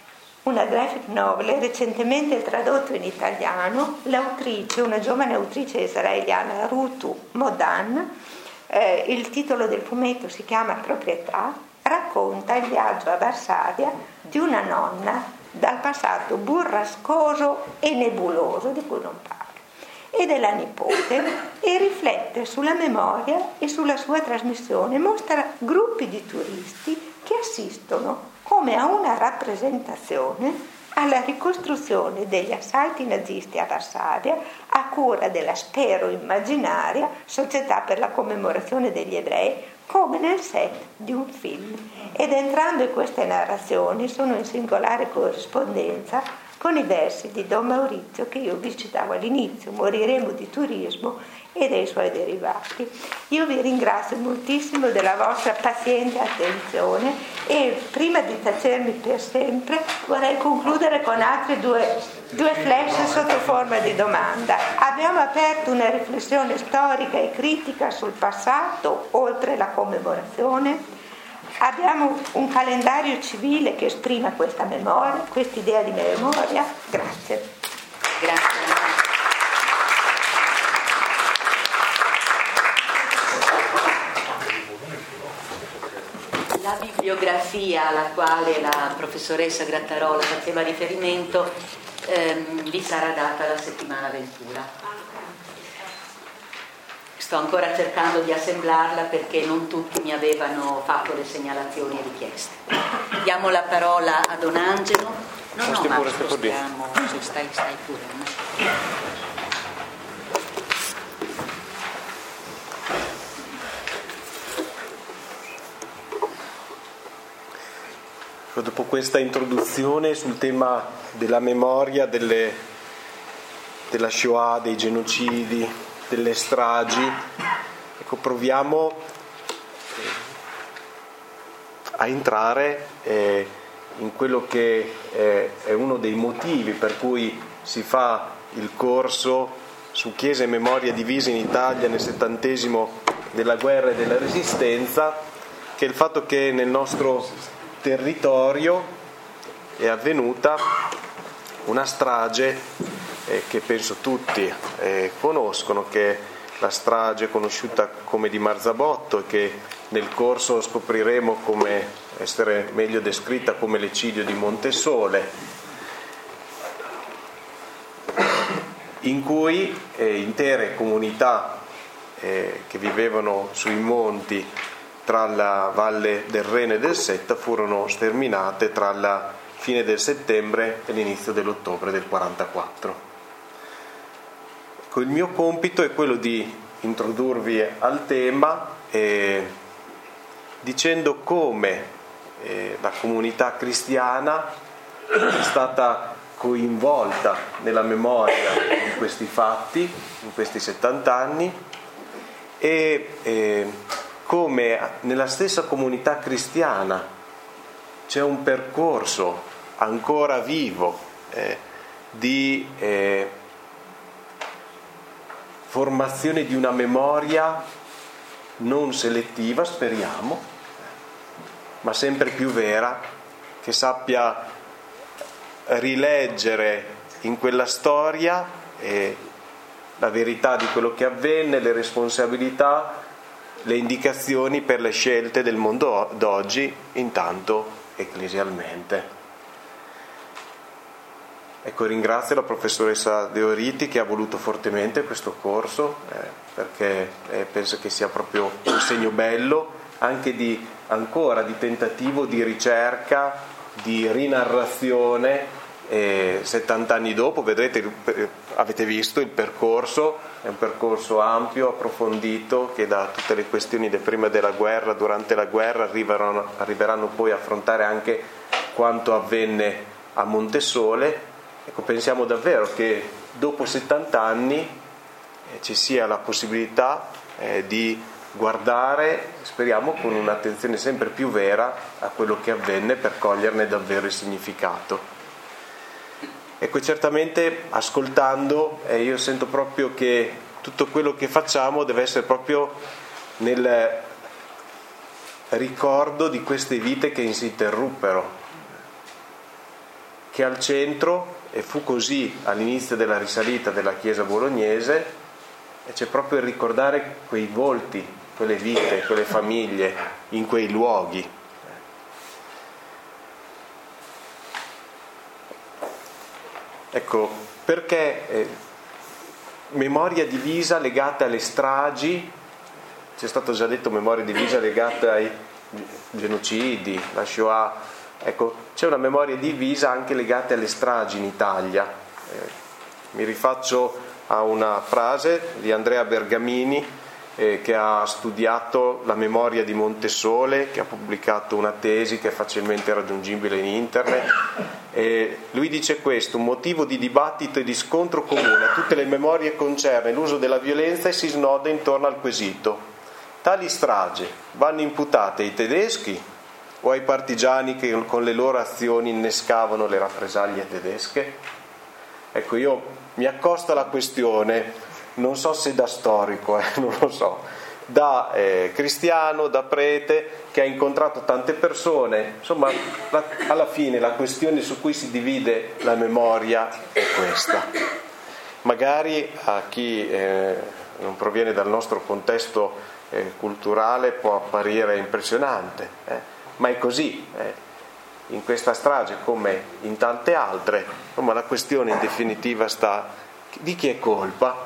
una graphic novel recentemente tradotto in italiano, l'autrice, una giovane autrice israeliana, Rutu Modan, eh, il titolo del fumetto si chiama Proprietà, racconta il viaggio a Varsavia di una nonna dal passato burrascoso e nebuloso di cui non parla, e della nipote, e riflette sulla memoria e sulla sua trasmissione. Mostra gruppi di turisti che assistono come a una rappresentazione alla ricostruzione degli assalti nazisti a Varsavia a cura della, spero immaginaria, Società per la commemorazione degli ebrei, come nel set di un film. Ed entrambe queste narrazioni sono in singolare corrispondenza con i versi di Don Maurizio che io vi citavo all'inizio, Moriremo di turismo, e dei suoi derivati. Io vi ringrazio moltissimo della vostra paziente attenzione, e prima di tacermi per sempre vorrei concludere con altri due, due flash sotto forma di domanda. Abbiamo aperto una riflessione storica e critica sul passato oltre la commemorazione. Abbiamo un calendario civile che esprima questa memoria, questa idea di memoria. Grazie. Grazie. La bibliografia alla quale la professoressa Grattarola faceva riferimento ehm, vi sarà data la settimana ventura. Sto ancora cercando di assemblarla perché non tutti mi avevano fatto le segnalazioni e richieste. Diamo la parola a Don Angelo. No, no, ma spostiamo, stai, stai pure. No? Dopo questa introduzione sul tema della memoria delle, della Shoah, dei genocidi, delle stragi, ecco, proviamo a entrare eh, in quello che eh, è uno dei motivi per cui si fa il corso su Chiesa e Memoria divise in Italia nel settantesimo della guerra e della resistenza, che è il fatto che nel nostro territorio è avvenuta una strage eh, che penso tutti eh, conoscono, che è la strage conosciuta come di Marzabotto e che nel corso scopriremo come essere meglio descritta come l'eccidio di Montesole, in cui eh, intere comunità eh, che vivevano sui monti tra la valle del Reno e del Setta furono sterminate tra la fine del settembre e l'inizio dell'ottobre del quarantaquattro. Ecco, il mio compito è quello di introdurvi al tema eh, dicendo come eh, la comunità cristiana è stata coinvolta nella memoria di questi fatti in questi settanta anni e eh, come nella stessa comunità cristiana c'è un percorso ancora vivo eh, di eh, formazione di una memoria non selettiva, speriamo, ma sempre più vera, che sappia rileggere in quella storia eh, la verità di quello che avvenne, le responsabilità, le indicazioni per le scelte del mondo d'oggi, intanto ecclesialmente. Ecco, ringrazio la professoressa De Oriti che ha voluto fortemente questo corso, eh, perché eh, penso che sia proprio un segno bello anche di ancora di tentativo di ricerca, di rinarrazione. Eh, settanta anni dopo, vedrete, avete visto il percorso, è un percorso ampio, approfondito, che da tutte le questioni del prima della guerra, durante la guerra, arriveranno, arriveranno poi a affrontare anche quanto avvenne a Montesole. Ecco, pensiamo davvero che dopo settanta anni eh, ci sia la possibilità eh, di guardare, speriamo con un'attenzione sempre più vera, a quello che avvenne per coglierne davvero il significato. Ecco, certamente ascoltando eh, io sento proprio che tutto quello che facciamo deve essere proprio nel ricordo di queste vite che si interruppero, che al centro, e fu così all'inizio della risalita della Chiesa bolognese, e c'è proprio il ricordare quei volti, quelle vite, quelle famiglie, in quei luoghi. Ecco, perché eh, memoria divisa legata alle stragi, c'è stato già detto memoria divisa legata ai genocidi, la Shoah, ecco, c'è una memoria divisa anche legata alle stragi in Italia. Eh, mi rifaccio a una frase di Andrea Bergamini, eh, che ha studiato la memoria di Montesole, che ha pubblicato una tesi che è facilmente raggiungibile in internet. E lui dice questo: un motivo di dibattito e di scontro comune a tutte le memorie concerne l'uso della violenza e si snoda intorno al quesito: tali stragi vanno imputate ai tedeschi o ai partigiani che con le loro azioni innescavano le rappresaglie tedesche? Ecco, io mi accosto alla questione, non so se da storico, eh, non lo so, da eh, cristiano, da prete, che ha incontrato tante persone, insomma, la, alla fine la questione su cui si divide la memoria è questa. Magari a chi eh, non proviene dal nostro contesto eh, culturale può apparire impressionante, eh, ma è così. Eh. In questa strage, come in tante altre, insomma, la questione in definitiva sta di chi è colpa.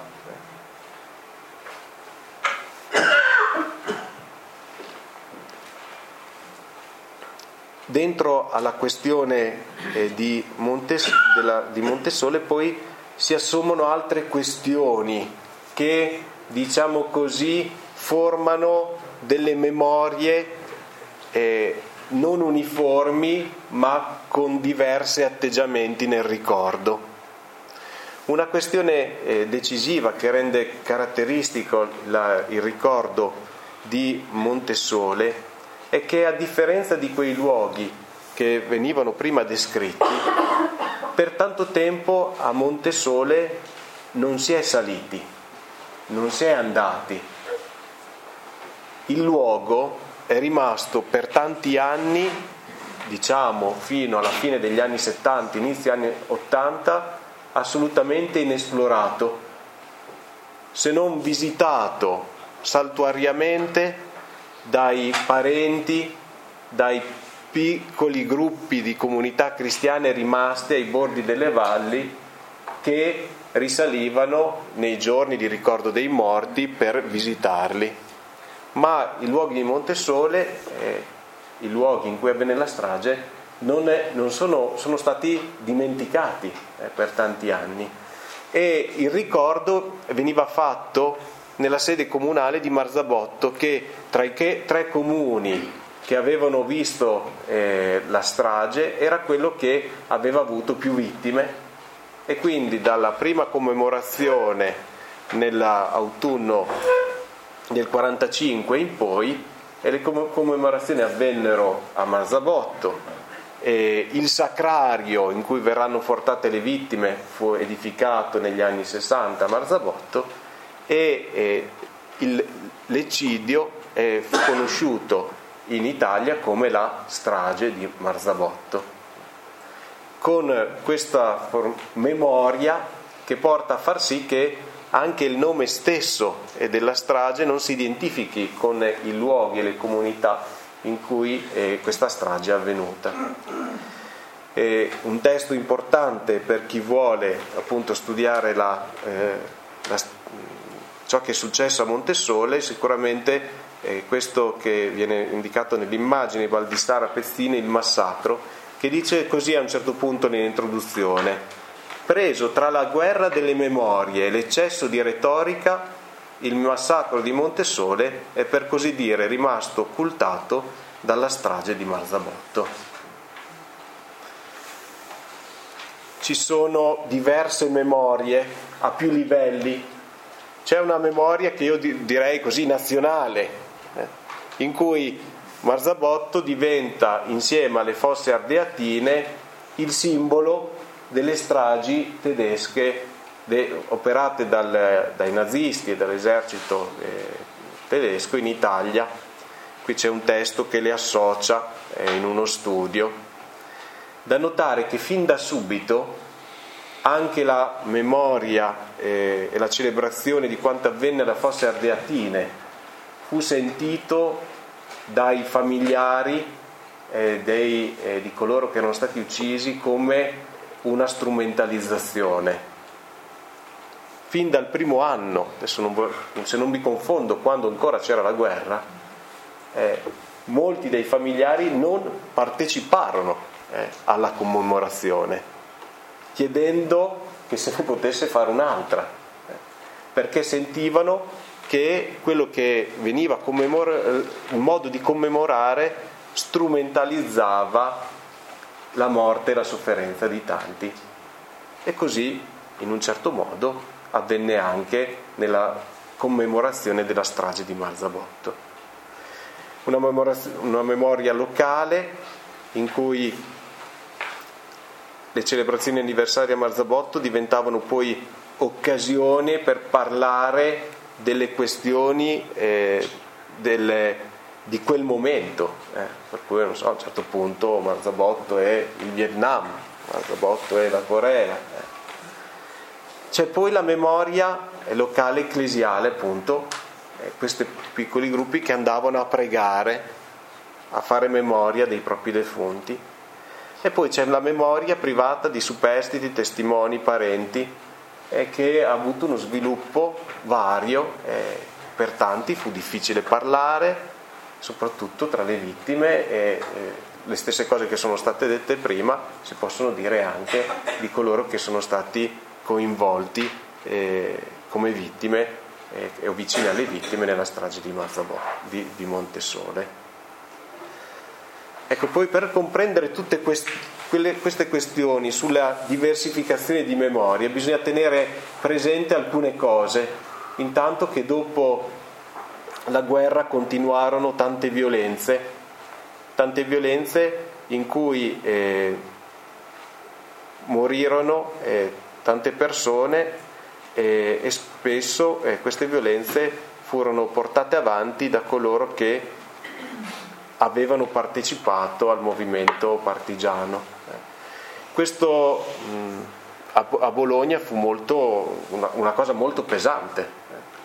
Dentro alla questione eh, di, Montes, della, di Montesole poi si assommano altre questioni che, diciamo così, formano delle memorie eh, non uniformi ma con diversi atteggiamenti nel ricordo. Una questione eh, decisiva che rende caratteristico la, il ricordo di Montesole è che, a differenza di quei luoghi che venivano prima descritti, per tanto tempo a Montesole non si è saliti, non si è andati. Il luogo è rimasto per tanti anni, diciamo fino alla fine degli anni settanta, inizio anni ottanta, assolutamente inesplorato. se non visitato saltuariamente dai parenti, dai piccoli gruppi di comunità cristiane rimaste ai bordi delle valli che risalivano nei giorni di ricordo dei morti per visitarli. Ma i luoghi di Montesole, eh, i luoghi in cui avvenne la strage, non, è, non sono, sono stati dimenticati eh, per tanti anni, e il ricordo veniva fatto nella sede comunale di Marzabotto, che tra i che, tre comuni che avevano visto eh, la strage era quello che aveva avuto più vittime, e quindi dalla prima commemorazione nell'autunno del quarantacinque in poi, e le commemorazioni avvennero a Marzabotto, e il sacrario in cui verranno portate le vittime fu edificato negli anni sessanta a Marzabotto, e eh, il, l'eccidio eh, fu conosciuto in Italia come la strage di Marzabotto, con questa for- memoria che porta a far sì che anche il nome stesso della strage non si identifichi con i luoghi e le comunità in cui eh, questa strage è avvenuta. È un testo importante per chi vuole appunto studiare la, eh, la, ciò che è successo a Montesole, sicuramente eh, questo che viene indicato nell'immagine Valdistara Pezzini, il massacro, che dice così a un certo punto nell'introduzione: preso tra la guerra delle memorie e l'eccesso di retorica, il massacro di Montesole è per così dire rimasto occultato dalla strage di Marzabotto. Ci sono diverse memorie a più livelli. C'è una memoria che io direi così nazionale, eh, in cui Marzabotto diventa, insieme alle fosse ardeatine, il simbolo delle stragi tedesche de, operate dal, dai nazisti e dall'esercito eh, tedesco in Italia. Qui c'è un testo che le associa eh, in uno studio. Da notare che fin da subito anche la memoria eh, e la celebrazione di quanto avvenne alle fosse ardeatine fu sentito dai familiari eh, dei, eh, di coloro che erano stati uccisi come una strumentalizzazione. Fin dal primo anno, adesso non, se non mi confondo, quando ancora c'era la guerra, eh, molti dei familiari non parteciparono eh, alla commemorazione, chiedendo che se ne potesse fare un'altra, eh, perché sentivano che quello che veniva commemorato, un modo di commemorare, strumentalizzava la morte e la sofferenza di tanti. E così, in un certo modo, avvenne anche nella commemorazione della strage di Marzabotto. Una memoria, una memoria locale in cui le celebrazioni anniversarie a Marzabotto diventavano poi occasione per parlare delle questioni eh, delle, di quel momento, eh, per cui non so, a un certo punto Marzabotto è il Vietnam, Marzabotto è la Corea. Eh. C'è poi la memoria locale ecclesiale, appunto, eh, questi piccoli gruppi che andavano a pregare, a fare memoria dei propri defunti. E poi c'è la memoria privata di superstiti, testimoni, parenti, e che ha avuto uno sviluppo vario, eh, per tanti fu difficile parlare, soprattutto tra le vittime, e eh, le stesse cose che sono state dette prima si possono dire anche di coloro che sono stati coinvolti eh, come vittime eh, o vicini alle vittime nella strage di Marzabotto, di, di Montesole. Ecco, poi per comprendere tutte queste, quelle, queste questioni sulla diversificazione di memoria bisogna tenere presente alcune cose. Intanto che dopo la guerra continuarono tante violenze, tante violenze in cui eh, morirono eh, tante persone eh, e spesso eh, queste violenze furono portate avanti da coloro che avevano partecipato al movimento partigiano. Questo mh, a Bologna fu molto, una, una cosa molto pesante,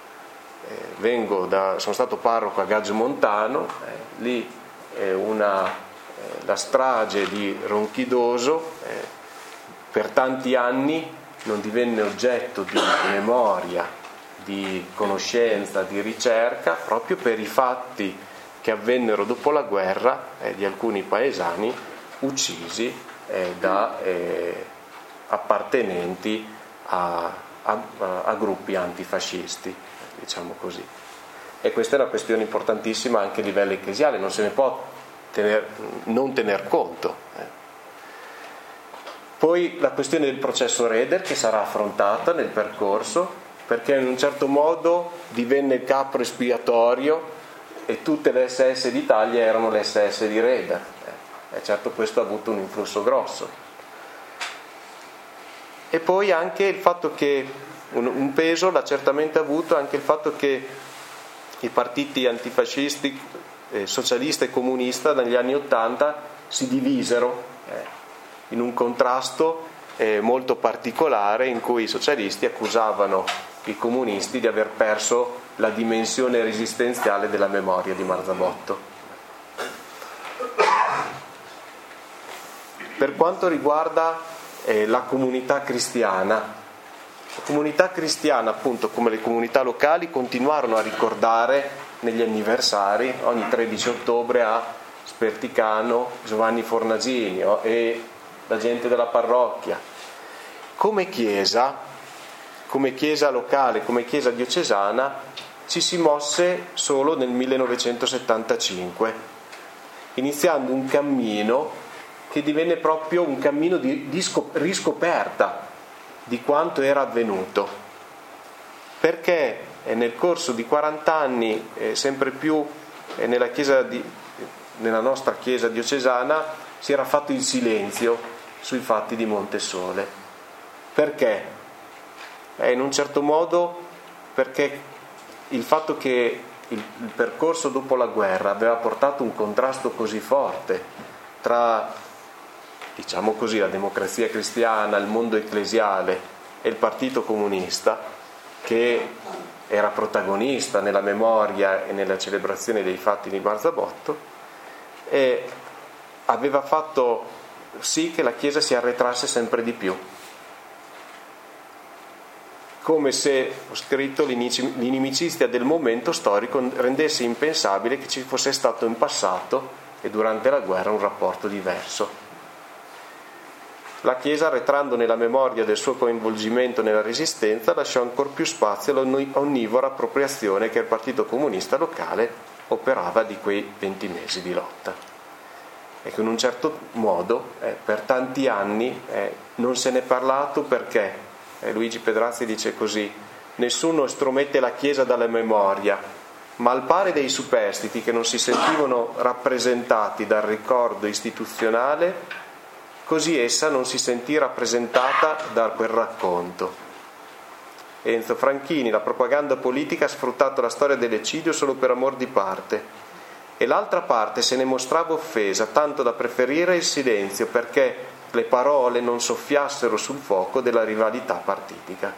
vengo da, sono stato parroco a Gaggio Montano, eh, lì è una, eh, la strage di Ronchidoso eh, per tanti anni non divenne oggetto di memoria, di conoscenza, di ricerca, proprio per i fatti che avvennero dopo la guerra eh, di alcuni paesani uccisi eh, da eh, appartenenti a, a, a gruppi antifascisti, diciamo così. E questa è una questione importantissima anche a livello ecclesiale, non se ne può tener, non tener conto. Eh. Poi la questione del processo Raeder, che sarà affrontata nel percorso, perché in un certo modo divenne il capro espiatorio e tutte le esse esse d'Italia erano le esse esse di Raeder. Eh, e certo questo ha avuto un influsso grosso. E poi anche il fatto che un, un peso l'ha certamente avuto anche il fatto che i partiti antifascisti, eh, socialista e comunista, negli anni Ottanta si divisero eh, in un contrasto eh, molto particolare in cui i socialisti accusavano i comunisti di aver perso la dimensione resistenziale della memoria di Marzabotto. Per quanto riguarda eh, la comunità cristiana, la comunità cristiana, appunto come le comunità locali, continuarono a ricordare negli anniversari ogni tredici ottobre a Sperticano Giovanni Fornasini e la gente della parrocchia. Come chiesa, come chiesa locale, come chiesa diocesana, ci si mosse solo nel millenovecentosettantacinque, iniziando un cammino che divenne proprio un cammino di, di scop- riscoperta di quanto era avvenuto, perché eh, nel corso di quaranta anni eh, sempre più eh, nella, chiesa di, nella nostra chiesa diocesana si era fatto il silenzio sui fatti di Montesole. Perché? Eh, in un certo modo perché il fatto che il, il percorso dopo la guerra aveva portato un contrasto così forte tra, diciamo così, la democrazia cristiana, il mondo ecclesiale e il partito comunista, che era protagonista nella memoria e nella celebrazione dei fatti di Marzabotto, e aveva fatto sì che la Chiesa si arretrasse sempre di più, come se, ho scritto, l'inimicizia del momento storico rendesse impensabile che ci fosse stato in passato e durante la guerra un rapporto diverso. La Chiesa, arretrando nella memoria del suo coinvolgimento nella resistenza, lasciò ancor più spazio all'onnivora appropriazione che il partito comunista locale operava di quei venti mesi di lotta. E che in un certo modo eh, per tanti anni eh, non se ne è parlato perché eh, Luigi Pedrazzi dice così: nessuno estromette la Chiesa dalla memoria, ma al pari dei superstiti che non si sentivano rappresentati dal ricordo istituzionale, così essa non si sentì rappresentata da quel racconto. Enzo Franchini: la propaganda politica ha sfruttato la storia dell'eccidio solo per amor di parte, e l'altra parte se ne mostrava offesa tanto da preferire il silenzio perché le parole non soffiassero sul fuoco della rivalità partitica.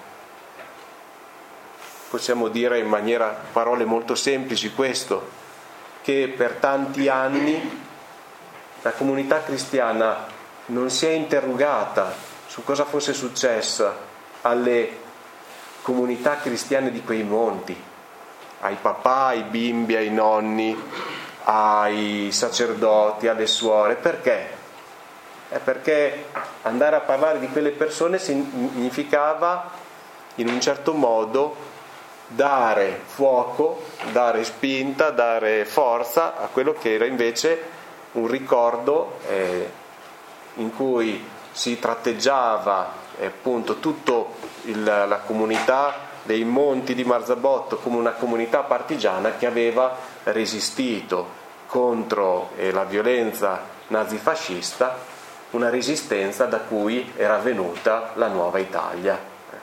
Possiamo dire in maniera, parole molto semplici, questo, che per tanti anni la comunità cristiana non si è interrogata su cosa fosse successo alle comunità cristiane di quei monti, ai papà, ai bimbi, ai nonni, ai sacerdoti, alle suore. Perché? È perché andare a parlare di quelle persone significava in un certo modo dare fuoco, dare spinta, dare forza a quello che era invece un ricordo eh, in cui si tratteggiava eh, appunto tutto il, la comunità dei monti di Marzabotto come una comunità partigiana che aveva resistito contro eh, la violenza nazifascista, una resistenza da cui era venuta la nuova Italia.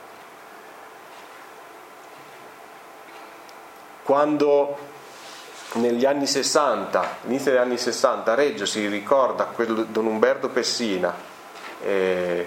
Quando negli anni sessanta, all'inizio degli anni sessanta, a Reggio si ricorda quel Don Umberto Pessina eh,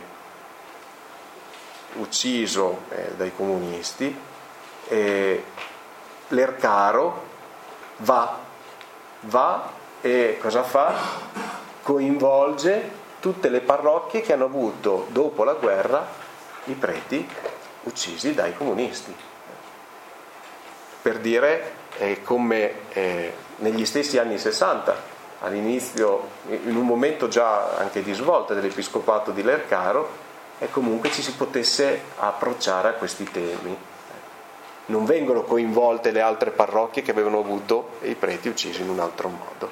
ucciso eh, dai comunisti, eh, l'Ercaro va, va e cosa fa? Coinvolge tutte le parrocchie che hanno avuto dopo la guerra i preti uccisi dai comunisti. Per dire eh, come eh, negli stessi anni sessanta, all'inizio, in un momento già anche di svolta dell'episcopato di Lercaro, e comunque ci si potesse approcciare a questi temi. Non vengono coinvolte le altre parrocchie che avevano avuto i preti uccisi in un altro modo.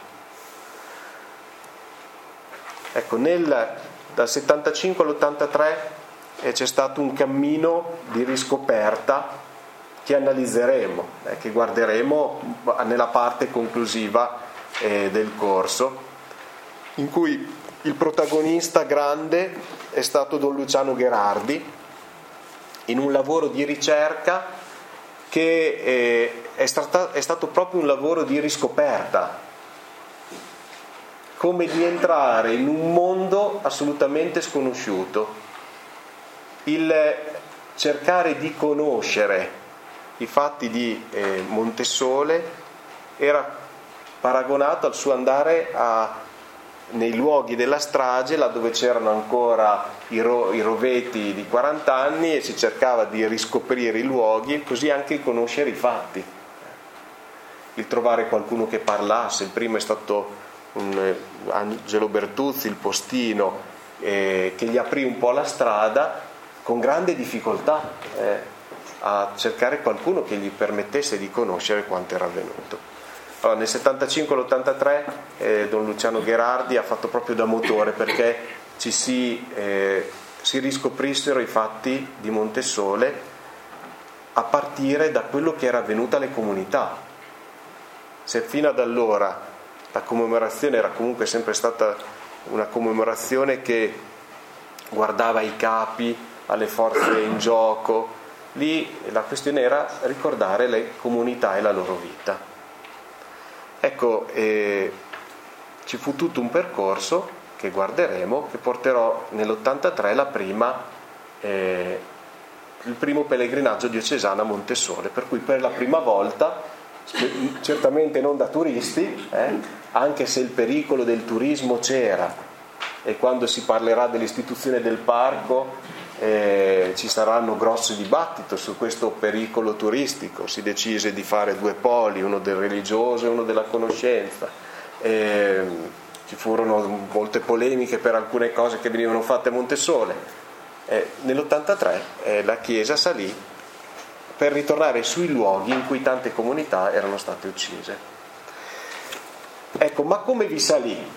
Ecco, nel, dal settantacinque all'ottantatré eh, c'è stato un cammino di riscoperta che analizzeremo, eh, che guarderemo nella parte conclusiva eh, del corso, in cui il protagonista grande è stato Don Luciano Gherardi, in un lavoro di ricerca che eh, è, stata, è stato proprio un lavoro di riscoperta, come di entrare in un mondo assolutamente sconosciuto, il cercare di conoscere i fatti di eh, Montesole era paragonato al suo andare a nei luoghi della strage, là dove c'erano ancora i, ro- i roveti di quaranta anni, e si cercava di riscoprire i luoghi, così anche il conoscere i fatti, il trovare qualcuno che parlasse. Il primo è stato un, eh, Angelo Bertuzzi, il postino, eh, che gli aprì un po' la strada con grande difficoltà eh, a cercare qualcuno che gli permettesse di conoscere quanto era avvenuto. Allora, nel settantacinque all'ottantatré eh, Don Luciano Gherardi ha fatto proprio da motore perché ci si, eh, si riscoprissero i fatti di Montesole a partire da quello che era avvenuto alle comunità. Se fino ad allora la commemorazione era comunque sempre stata una commemorazione che guardava ai capi, alle forze in gioco, lì la questione era ricordare le comunità e la loro vita. Ecco, eh, ci fu tutto un percorso che guarderemo, che porterò nell'ottantatré la prima, eh, il primo pellegrinaggio diocesano a Montesole, per cui per la prima volta, certamente non da turisti, eh, anche se il pericolo del turismo c'era, e quando si parlerà dell'istituzione del parco eh, ci saranno grossi dibattiti su questo pericolo turistico. Si decise di fare due poli, uno del religioso e uno della conoscenza. Eh, ci furono molte polemiche per alcune cose che venivano fatte a Montesole. Eh, nell'ottantatré eh, la Chiesa salì per ritornare sui luoghi in cui tante comunità erano state uccise. Ecco, ma come vi salì?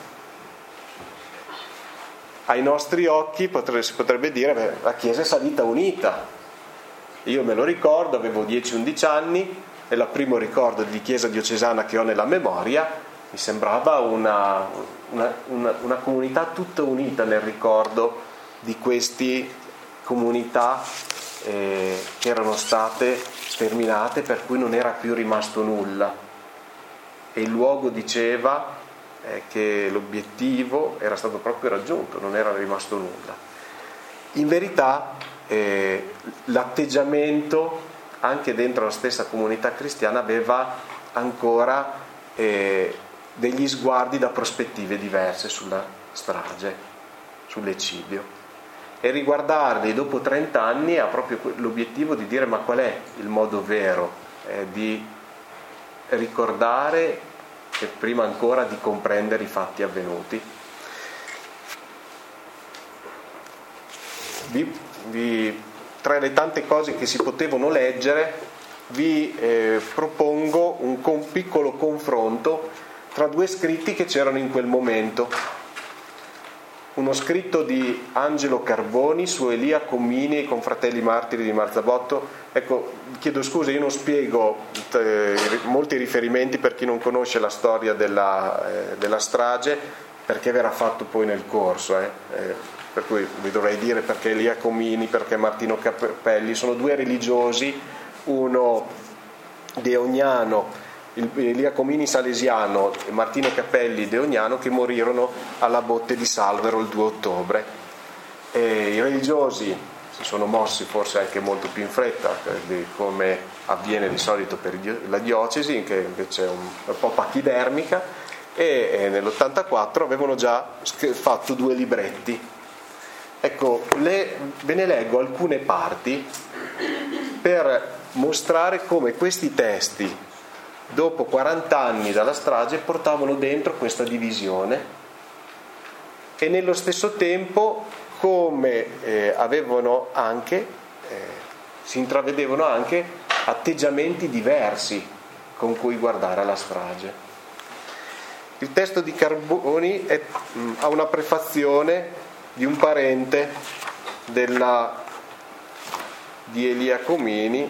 Ai nostri occhi potrebbe, si potrebbe dire beh, la Chiesa è salita unita. Io me lo ricordo, avevo dieci undici anni, è il primo ricordo di Chiesa diocesana che ho nella memoria. Mi sembrava una, una, una, una comunità tutta unita nel ricordo di queste comunità eh, che erano state sterminate, per cui non era più rimasto nulla, e il luogo diceva che l'obiettivo era stato proprio raggiunto, non era rimasto nulla. In verità eh, l'atteggiamento anche dentro la stessa comunità cristiana aveva ancora eh, degli sguardi da prospettive diverse sulla strage, sull'eccidio, e riguardarli dopo trenta anni ha proprio l'obiettivo di dire ma qual è il modo vero eh, di ricordare e prima ancora di comprendere i fatti avvenuti. Vi, vi, tra le tante cose che si potevano leggere vi eh, propongo un, un piccolo confronto tra due scritti che c'erano in quel momento. Uno scritto di Angelo Carboni su Elia Commini e i confratelli martiri di Marzabotto. Ecco, chiedo scusa, io non spiego eh, molti riferimenti per chi non conosce la storia della, eh, della strage, perché verrà fatto poi nel corso, eh. Eh, per cui vi dovrei dire perché Elia Commini, perché Martino Cappelli. Sono due religiosi, uno deoniano, Elia Comini salesiano e Martino Cappelli deoniano, che morirono alla botte di Salvero il due ottobre. E i religiosi si sono mossi forse anche molto più in fretta di come avviene di solito per la diocesi, che invece è un, un po' pachidermica, e, e nell'ottantaquattro avevano già fatto due libretti. Ecco, le, ve ne leggo alcune parti per mostrare come questi testi, dopo quaranta anni dalla strage, portavano dentro questa divisione e nello stesso tempo come eh, avevano anche, eh, si intravedevano anche atteggiamenti diversi con cui guardare alla strage. Il testo di Carboni è, mh, ha una prefazione di un parente della, di Elia Comini,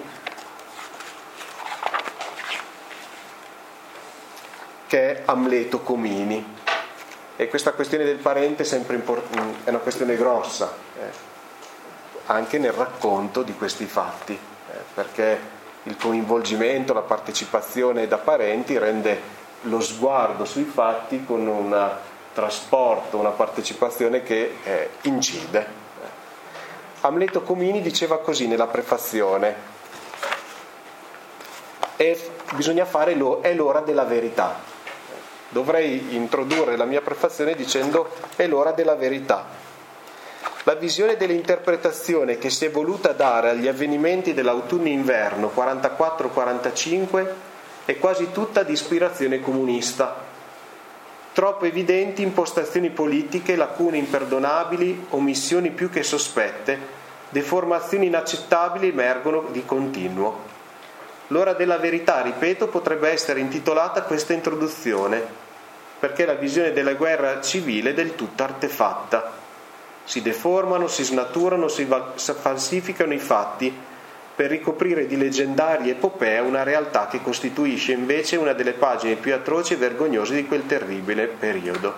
che è Amleto Comini. E questa questione del parente è sempre import- è una questione grossa, eh, anche nel racconto di questi fatti, eh, perché il coinvolgimento, la partecipazione da parenti rende lo sguardo sui fatti con un trasporto, una partecipazione che eh, incide. Amleto Comini diceva così nella prefazione: e bisogna fare lo, è l'ora della verità. Dovrei introdurre la mia prefazione dicendo è l'ora della verità. La visione dell'interpretazione che si è voluta dare agli avvenimenti dell'autunno-inverno quarantaquattro quarantacinque è quasi tutta di ispirazione comunista. Troppo evidenti impostazioni politiche, lacune imperdonabili, omissioni più che sospette, deformazioni inaccettabili emergono di continuo. L'ora della verità, ripeto, potrebbe essere intitolata questa introduzione, perché la visione della guerra civile è del tutto artefatta. Si deformano, si snaturano, si falsificano i fatti per ricoprire di leggendaria epopea una realtà che costituisce invece una delle pagine più atroci e vergognose di quel terribile periodo.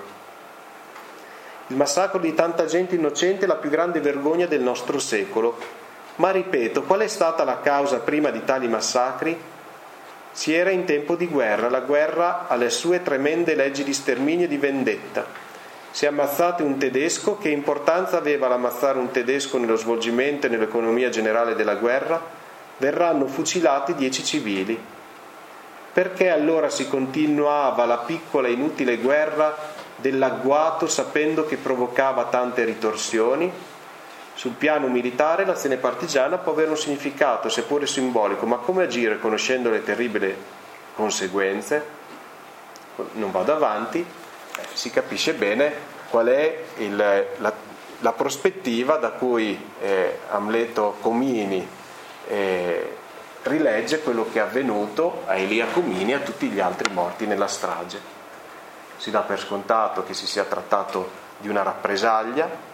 Il massacro di tanta gente innocente è la più grande vergogna del nostro secolo. Ma ripeto, qual è stata la causa prima di tali massacri? Si era in tempo di guerra, la guerra ha le sue tremende leggi di sterminio e di vendetta. Se ammazzate un tedesco, che importanza aveva l'ammazzare un tedesco nello svolgimento e nell'economia generale della guerra? Verranno fucilati dieci civili. Perché allora si continuava la piccola e inutile guerra dell'agguato sapendo che provocava tante ritorsioni? Sul piano militare l'azione partigiana può avere un significato, seppure simbolico, ma come agire conoscendo le terribili conseguenze? Non vado avanti, eh, si capisce bene qual è il, la, la prospettiva da cui eh, Amleto Comini eh, rilegge quello che è avvenuto a Elia Comini e a tutti gli altri morti nella strage. Si dà per scontato che si sia trattato di una rappresaglia,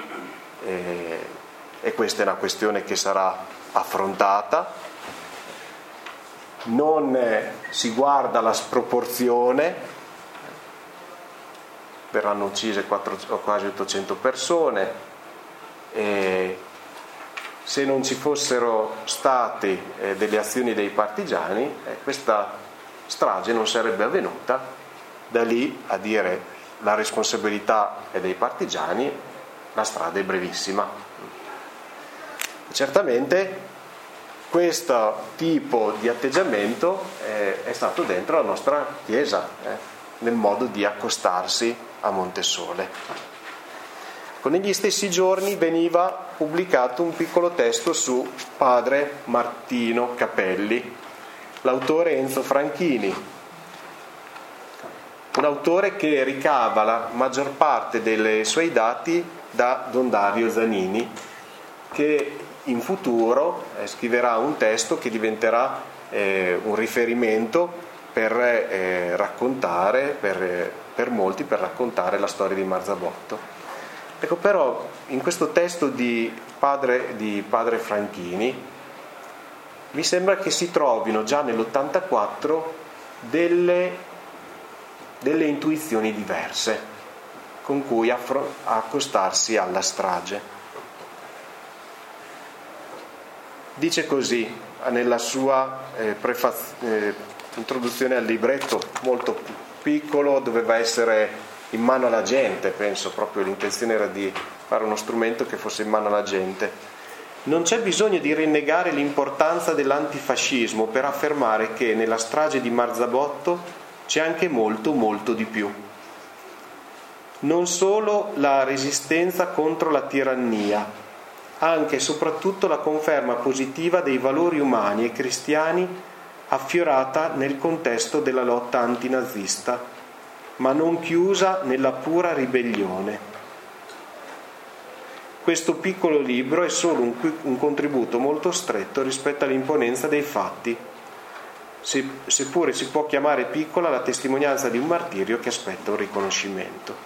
E, e questa è una questione che sarà affrontata. Non eh, si guarda la sproporzione, verranno uccise quattro, quasi ottocento persone, e se non ci fossero state eh, delle azioni dei partigiani eh, questa strage non sarebbe avvenuta. Da lì a dire la responsabilità è dei partigiani, la strada è brevissima. Certamente questo tipo di atteggiamento eh, è stato dentro la nostra Chiesa, eh, nel modo di accostarsi a Montesole. Negli stessi giorni veniva pubblicato un piccolo testo su padre Martino Capelli, l'autore Enzo Franchini, un autore che ricava la maggior parte dei suoi dati da Don Dario Zanini, che in futuro eh, scriverà un testo che diventerà eh, un riferimento per eh, raccontare, per, eh, per molti, per raccontare la storia di Marzabotto. Ecco, però in questo testo di padre, di padre Franchini mi sembra che si trovino già nell'ottantaquattro delle, delle intuizioni diverse con cui affro- accostarsi alla strage. Dice così nella sua eh, prefaz- eh, introduzione al libretto, molto piccolo, doveva essere in mano alla gente, penso proprio l'intenzione era di fare uno strumento che fosse in mano alla gente. Non c'è bisogno di rinnegare l'importanza dell'antifascismo per affermare che nella strage di Marzabotto c'è anche molto, molto di più. Non solo la resistenza contro la tirannia, anche e soprattutto la conferma positiva dei valori umani e cristiani affiorata nel contesto della lotta antinazista, ma non chiusa nella pura ribellione. Questo piccolo libro è solo un, un contributo molto stretto rispetto all'imponenza dei fatti, se, seppure si può chiamare piccola la testimonianza di un martirio che aspetta un riconoscimento.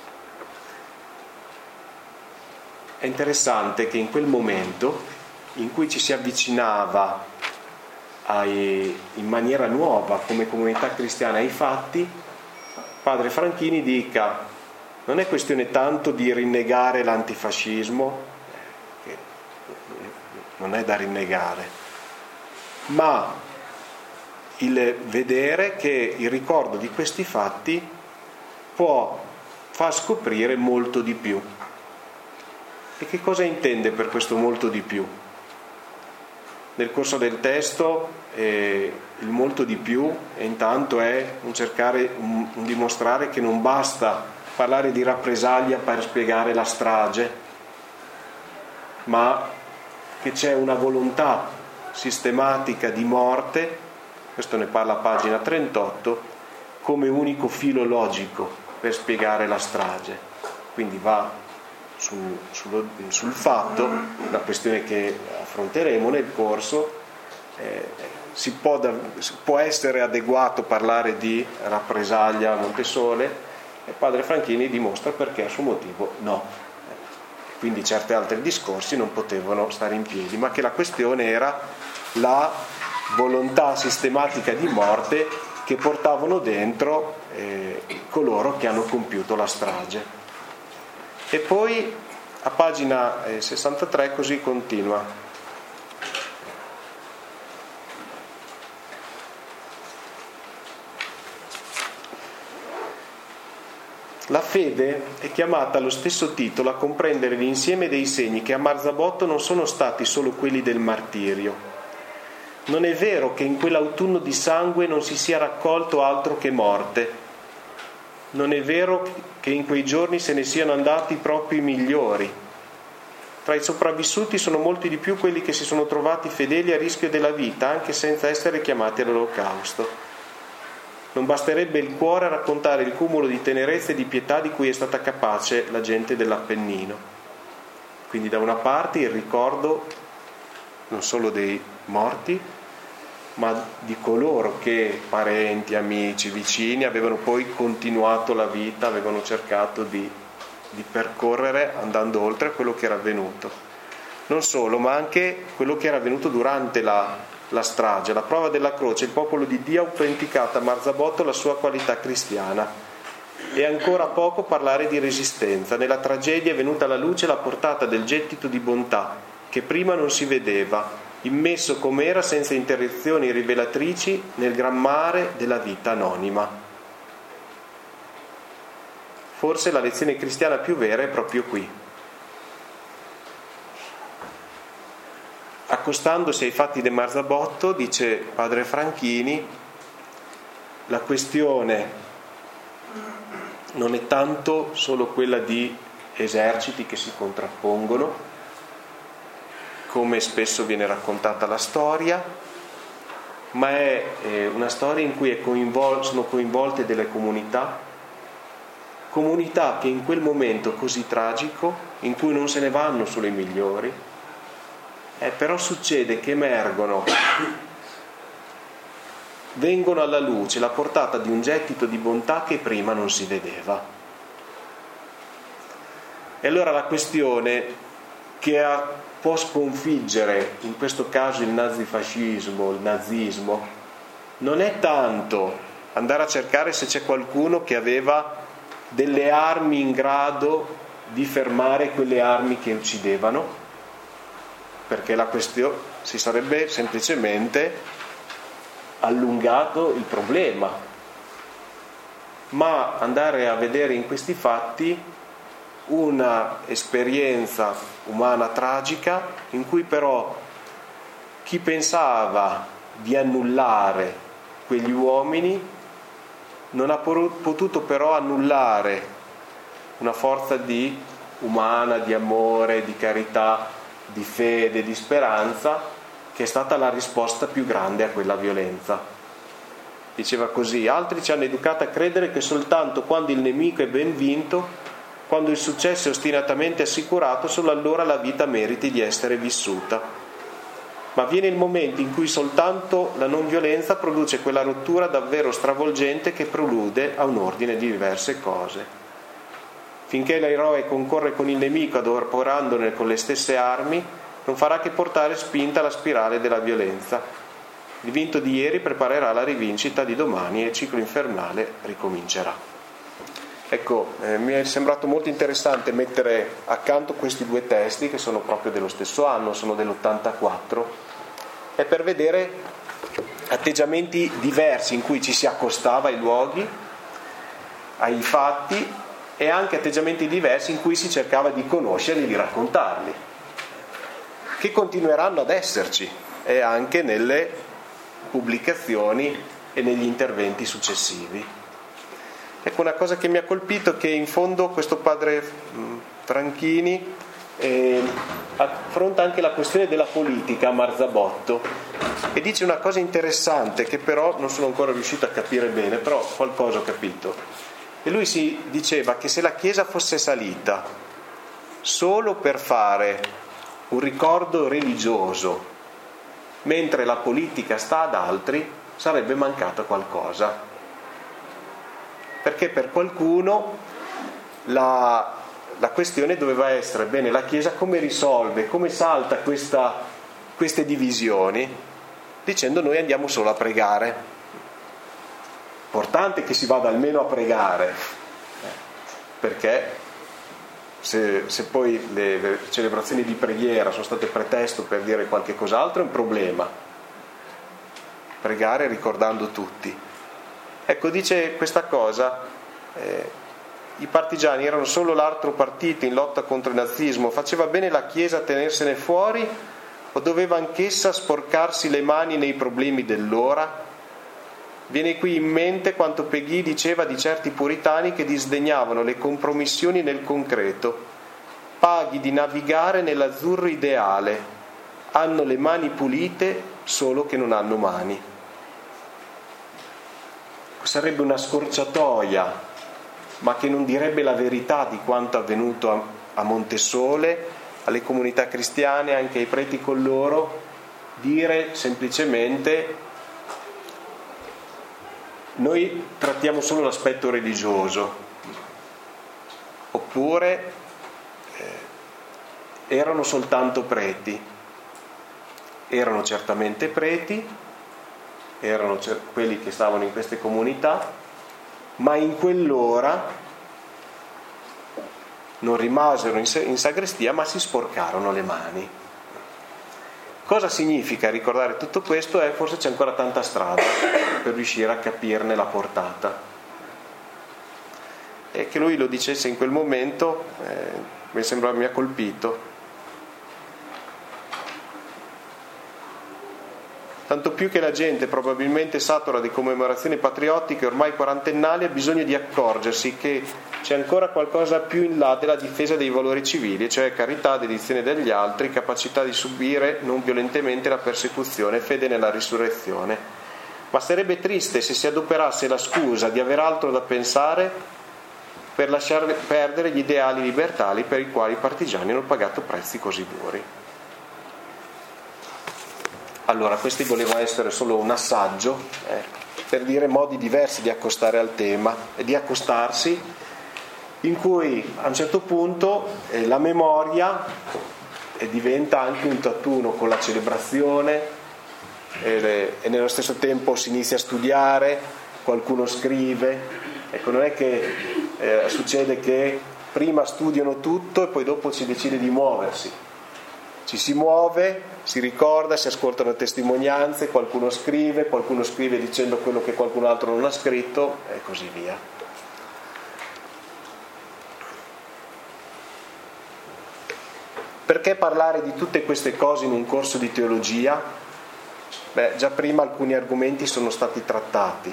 È interessante che in quel momento in cui ci si avvicinava ai, in maniera nuova come comunità cristiana ai fatti, padre Franchini dica: non è questione tanto di rinnegare l'antifascismo, che non è da rinnegare, ma il vedere che il ricordo di questi fatti può far scoprire molto di più. E che cosa intende per questo molto di più? Nel corso del testo eh, il molto di più e intanto è un cercare, un, un dimostrare che non basta parlare di rappresaglia per spiegare la strage, ma che c'è una volontà sistematica di morte, questo ne parla a pagina trentotto, come unico filo logico per spiegare la strage. Quindi va su, sullo, sul fatto, una questione che affronteremo nel corso, eh, si può, da, si può essere adeguato parlare di rappresaglia a Montesole, e padre Franchini dimostra perché a suo motivo no. Quindi certi altri discorsi non potevano stare in piedi, ma che la questione era la volontà sistematica di morte che portavano dentro eh, coloro che hanno compiuto la strage. E poi a pagina eh, sessantatré così continua. La fede è chiamata allo stesso titolo a comprendere l'insieme dei segni che a Marzabotto non sono stati solo quelli del martirio. Non è vero che in quell'autunno di sangue non si sia raccolto altro che morte. Non è vero che in quei giorni se ne siano andati proprio i migliori. Tra i sopravvissuti sono molti di più quelli che si sono trovati fedeli a rischio della vita, anche senza essere chiamati all'olocausto. Non basterebbe il cuore a raccontare il cumulo di tenerezza e di pietà di cui è stata capace la gente dell'Appennino. Quindi da una parte il ricordo non solo dei morti, ma di coloro che, parenti, amici, vicini, avevano poi continuato la vita, avevano cercato di, di percorrere andando oltre a quello che era avvenuto. Non solo, ma anche quello che era avvenuto durante la La strage, la prova della croce, il popolo di Dio ha autenticato a Marzabotto la sua qualità cristiana. E ancora poco parlare di resistenza. Nella tragedia è venuta alla luce la portata del gettito di bontà, che prima non si vedeva, immesso com'era senza interruzioni rivelatrici nel gran mare della vita anonima. Forse la lezione cristiana più vera è proprio qui. Accostandosi ai fatti di Marzabotto, dice padre Franchini, la questione non è tanto solo quella di eserciti che si contrappongono, come spesso viene raccontata la storia, ma è eh, una storia in cui è coinvol- sono coinvolte delle comunità, comunità che in quel momento così tragico, in cui non se ne vanno solo i migliori, Eh, però succede che emergono, vengono alla luce la portata di un gettito di bontà che prima non si vedeva. E allora la questione che ha, può sconfiggere in questo caso il nazifascismo, il nazismo, non è tanto andare a cercare se c'è qualcuno che aveva delle armi in grado di fermare quelle armi che uccidevano, perché la questione si sarebbe semplicemente allungato il problema, ma andare a vedere in questi fatti una esperienza umana tragica in cui però chi pensava di annullare quegli uomini non ha potuto però annullare una forza di umana, di amore, di carità, di fede, di speranza, che è stata la risposta più grande a quella violenza. Diceva così: altri ci hanno educato a credere che soltanto quando il nemico è ben vinto, quando il successo è ostinatamente assicurato, solo allora la vita meriti di essere vissuta. Ma viene il momento in cui soltanto la non violenza produce quella rottura davvero stravolgente che prelude a un ordine di diverse cose. Finché l'eroe concorre con il nemico adoperandone con le stesse armi, non farà che portare spinta alla spirale della violenza. Il vinto di ieri preparerà la rivincita di domani e il ciclo infernale ricomincerà. Ecco, eh, mi è sembrato molto interessante mettere accanto questi due testi che sono proprio dello stesso anno, sono dell'ottantaquattro, e per vedere atteggiamenti diversi in cui ci si accostava ai luoghi, ai fatti, e anche atteggiamenti diversi in cui si cercava di conoscerli e di raccontarli, che continueranno ad esserci e anche nelle pubblicazioni e negli interventi successivi. Ecco, una cosa che mi ha colpito è che in fondo questo padre Franchini eh, affronta anche la questione della politica a Marzabotto e dice una cosa interessante che però non sono ancora riuscito a capire bene, però qualcosa ho capito. E lui si diceva che se la Chiesa fosse salita solo per fare un ricordo religioso mentre la politica sta ad altri, sarebbe mancato qualcosa. Perché per qualcuno la, la questione doveva essere: bene, la Chiesa come risolve, come salta questa, queste divisioni, dicendo noi andiamo solo a pregare. Importante che si vada almeno a pregare, perché se, se poi le, le celebrazioni di preghiera sono state pretesto per dire qualche cos'altro è un problema. Pregare ricordando tutti. Ecco, dice questa cosa, eh, i partigiani erano solo l'altro partito in lotta contro il nazismo, faceva bene la Chiesa a tenersene fuori o doveva anch'essa sporcarsi le mani nei problemi dell'ora? Viene qui in mente quanto Peggy diceva di certi puritani che disdegnavano le compromissioni nel concreto, paghi di navigare nell'azzurro ideale, hanno le mani pulite solo che non hanno mani. Sarebbe una scorciatoia, ma che non direbbe la verità di quanto avvenuto a, a Montesole, alle comunità cristiane, anche ai preti con loro, dire semplicemente: noi trattiamo solo l'aspetto religioso, oppure eh, erano soltanto preti, erano certamente preti, erano quelli che stavano in queste comunità, ma in quell'ora non rimasero in sagrestia, ma si sporcarono le mani. Cosa significa ricordare tutto questo? Eh, forse c'è ancora tanta strada per riuscire a capirne la portata. E che lui lo dicesse in quel momento eh, mi sembra, mi ha colpito. Tanto più che la gente, probabilmente satura di commemorazioni patriottiche ormai quarantennali, ha bisogno di accorgersi che c'è ancora qualcosa più in là della difesa dei valori civili, cioè carità, dedizione degli altri, capacità di subire non violentemente la persecuzione, fede nella risurrezione. Ma sarebbe triste se si adoperasse la scusa di aver altro da pensare per lasciare perdere gli ideali libertali per i quali i partigiani hanno pagato prezzi così duri. Allora, questi volevano essere solo un assaggio eh, per dire modi diversi di accostare al tema e di accostarsi, in cui a un certo punto eh, la memoria eh, diventa anche un tutt'uno con la celebrazione e, le, e nello stesso tempo si inizia a studiare, qualcuno scrive. Ecco, non è che eh, succede che prima studiano tutto e poi dopo si decide di muoversi. Ci si muove, si ricorda, si ascoltano testimonianze, qualcuno scrive, qualcuno scrive dicendo quello che qualcun altro non ha scritto e così via. Perché parlare di tutte queste cose in un corso di teologia? Beh, già prima alcuni argomenti sono stati trattati.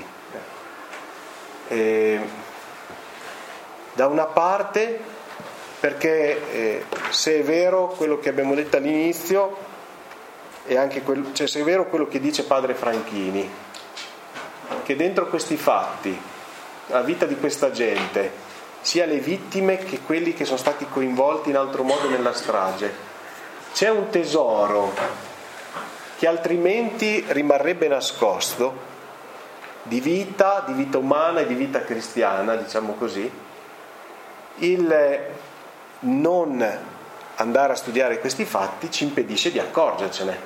E, da una parte, perché eh, se è vero quello che abbiamo detto all'inizio, e anche quello, cioè se è vero quello che dice padre Franchini, che dentro questi fatti, la vita di questa gente, sia le vittime che quelli che sono stati coinvolti in altro modo nella strage, c'è un tesoro che altrimenti rimarrebbe nascosto, di vita, di vita umana e di vita cristiana, diciamo così. Il non andare a studiare questi fatti ci impedisce di accorgercene.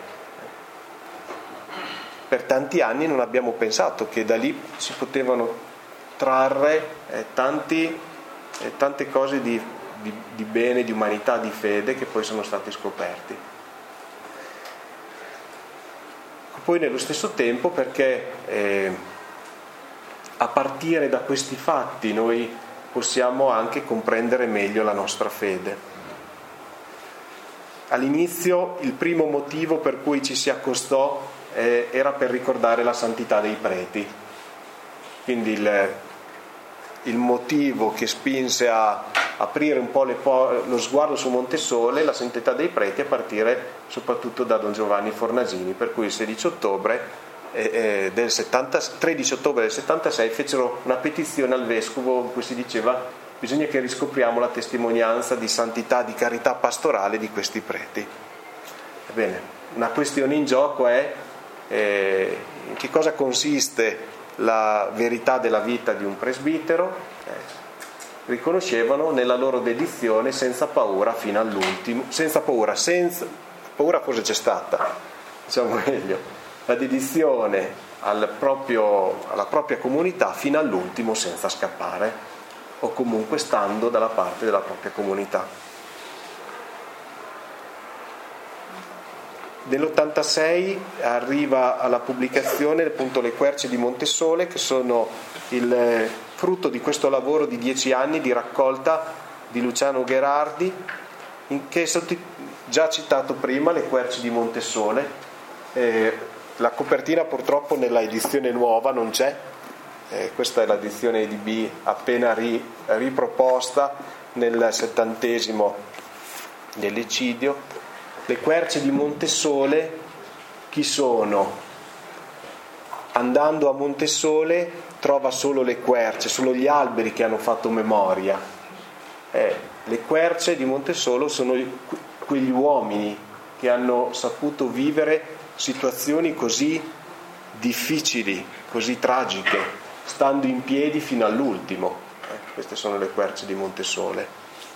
Per tanti anni non abbiamo pensato che da lì si potevano trarre eh, tanti E tante cose di, di, di bene, di umanità, di fede che poi sono stati scoperti. Poi nello stesso tempo perché eh, a partire da questi fatti noi possiamo anche comprendere meglio la nostra fede. All'inizio il primo motivo per cui ci si accostò eh, era per ricordare la santità dei preti. Quindi il il motivo che spinse a aprire un po' le po- lo sguardo su Montesole, la santità dei preti, a partire soprattutto da Don Giovanni Fornasini, per cui il sedici ottobre eh, eh, del settanta, tredici ottobre del settantasei fecero una petizione al vescovo in cui si diceva: bisogna che riscopriamo la testimonianza di santità, di carità pastorale di questi preti. Ebbene, una questione in gioco è eh, in che cosa consiste la verità della vita di un presbitero. eh, riconoscevano nella loro dedizione senza paura fino all'ultimo, senza paura, senza paura forse c'è stata, diciamo meglio, la dedizione al proprio, alla propria comunità fino all'ultimo senza scappare, o comunque stando dalla parte della propria comunità. Nell'ottantasei arriva alla pubblicazione appunto Le querce di Montesole, che sono il frutto di questo lavoro di dieci anni di raccolta di Luciano Gherardi, che è stato già citato prima, Le querce di Montesole. Eh, la copertina purtroppo nella edizione nuova non c'è, eh, questa è l'edizione di B appena ri, riproposta nel settantesimo dell'Ecidio. Le querce di Montesole, chi sono? Andando a Montesole trova solo le querce, solo gli alberi che hanno fatto memoria. Eh, le querce di Montesole sono quegli uomini che hanno saputo vivere situazioni così difficili, così tragiche, stando in piedi fino all'ultimo. Eh, queste sono le querce di Montesole.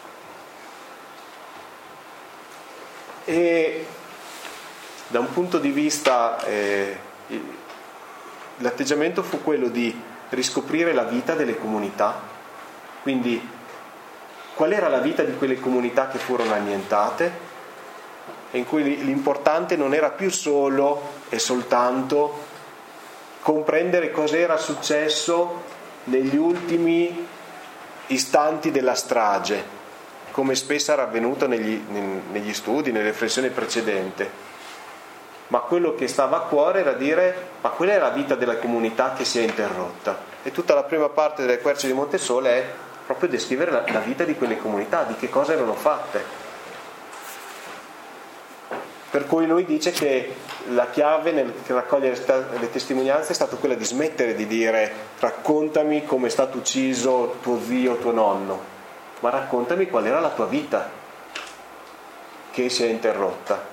E da un punto di vista eh, l'atteggiamento fu quello di riscoprire la vita delle comunità, quindi qual era la vita di quelle comunità che furono annientate, e in cui l'importante non era più solo e soltanto comprendere cosa era successo negli ultimi istanti della strage, come spesso era avvenuto negli, negli studi, nelle riflessioni precedenti, ma quello che stava a cuore era dire: ma quella è la vita della comunità che si è interrotta. E tutta la prima parte delle querce di Montesole è proprio descrivere la, la vita di quelle comunità, di che cosa erano fatte. Per cui lui dice che la chiave nel raccogliere le testimonianze è stata quella di smettere di dire: raccontami come è stato ucciso tuo zio, tuo nonno, ma raccontami qual era la tua vita che si è interrotta.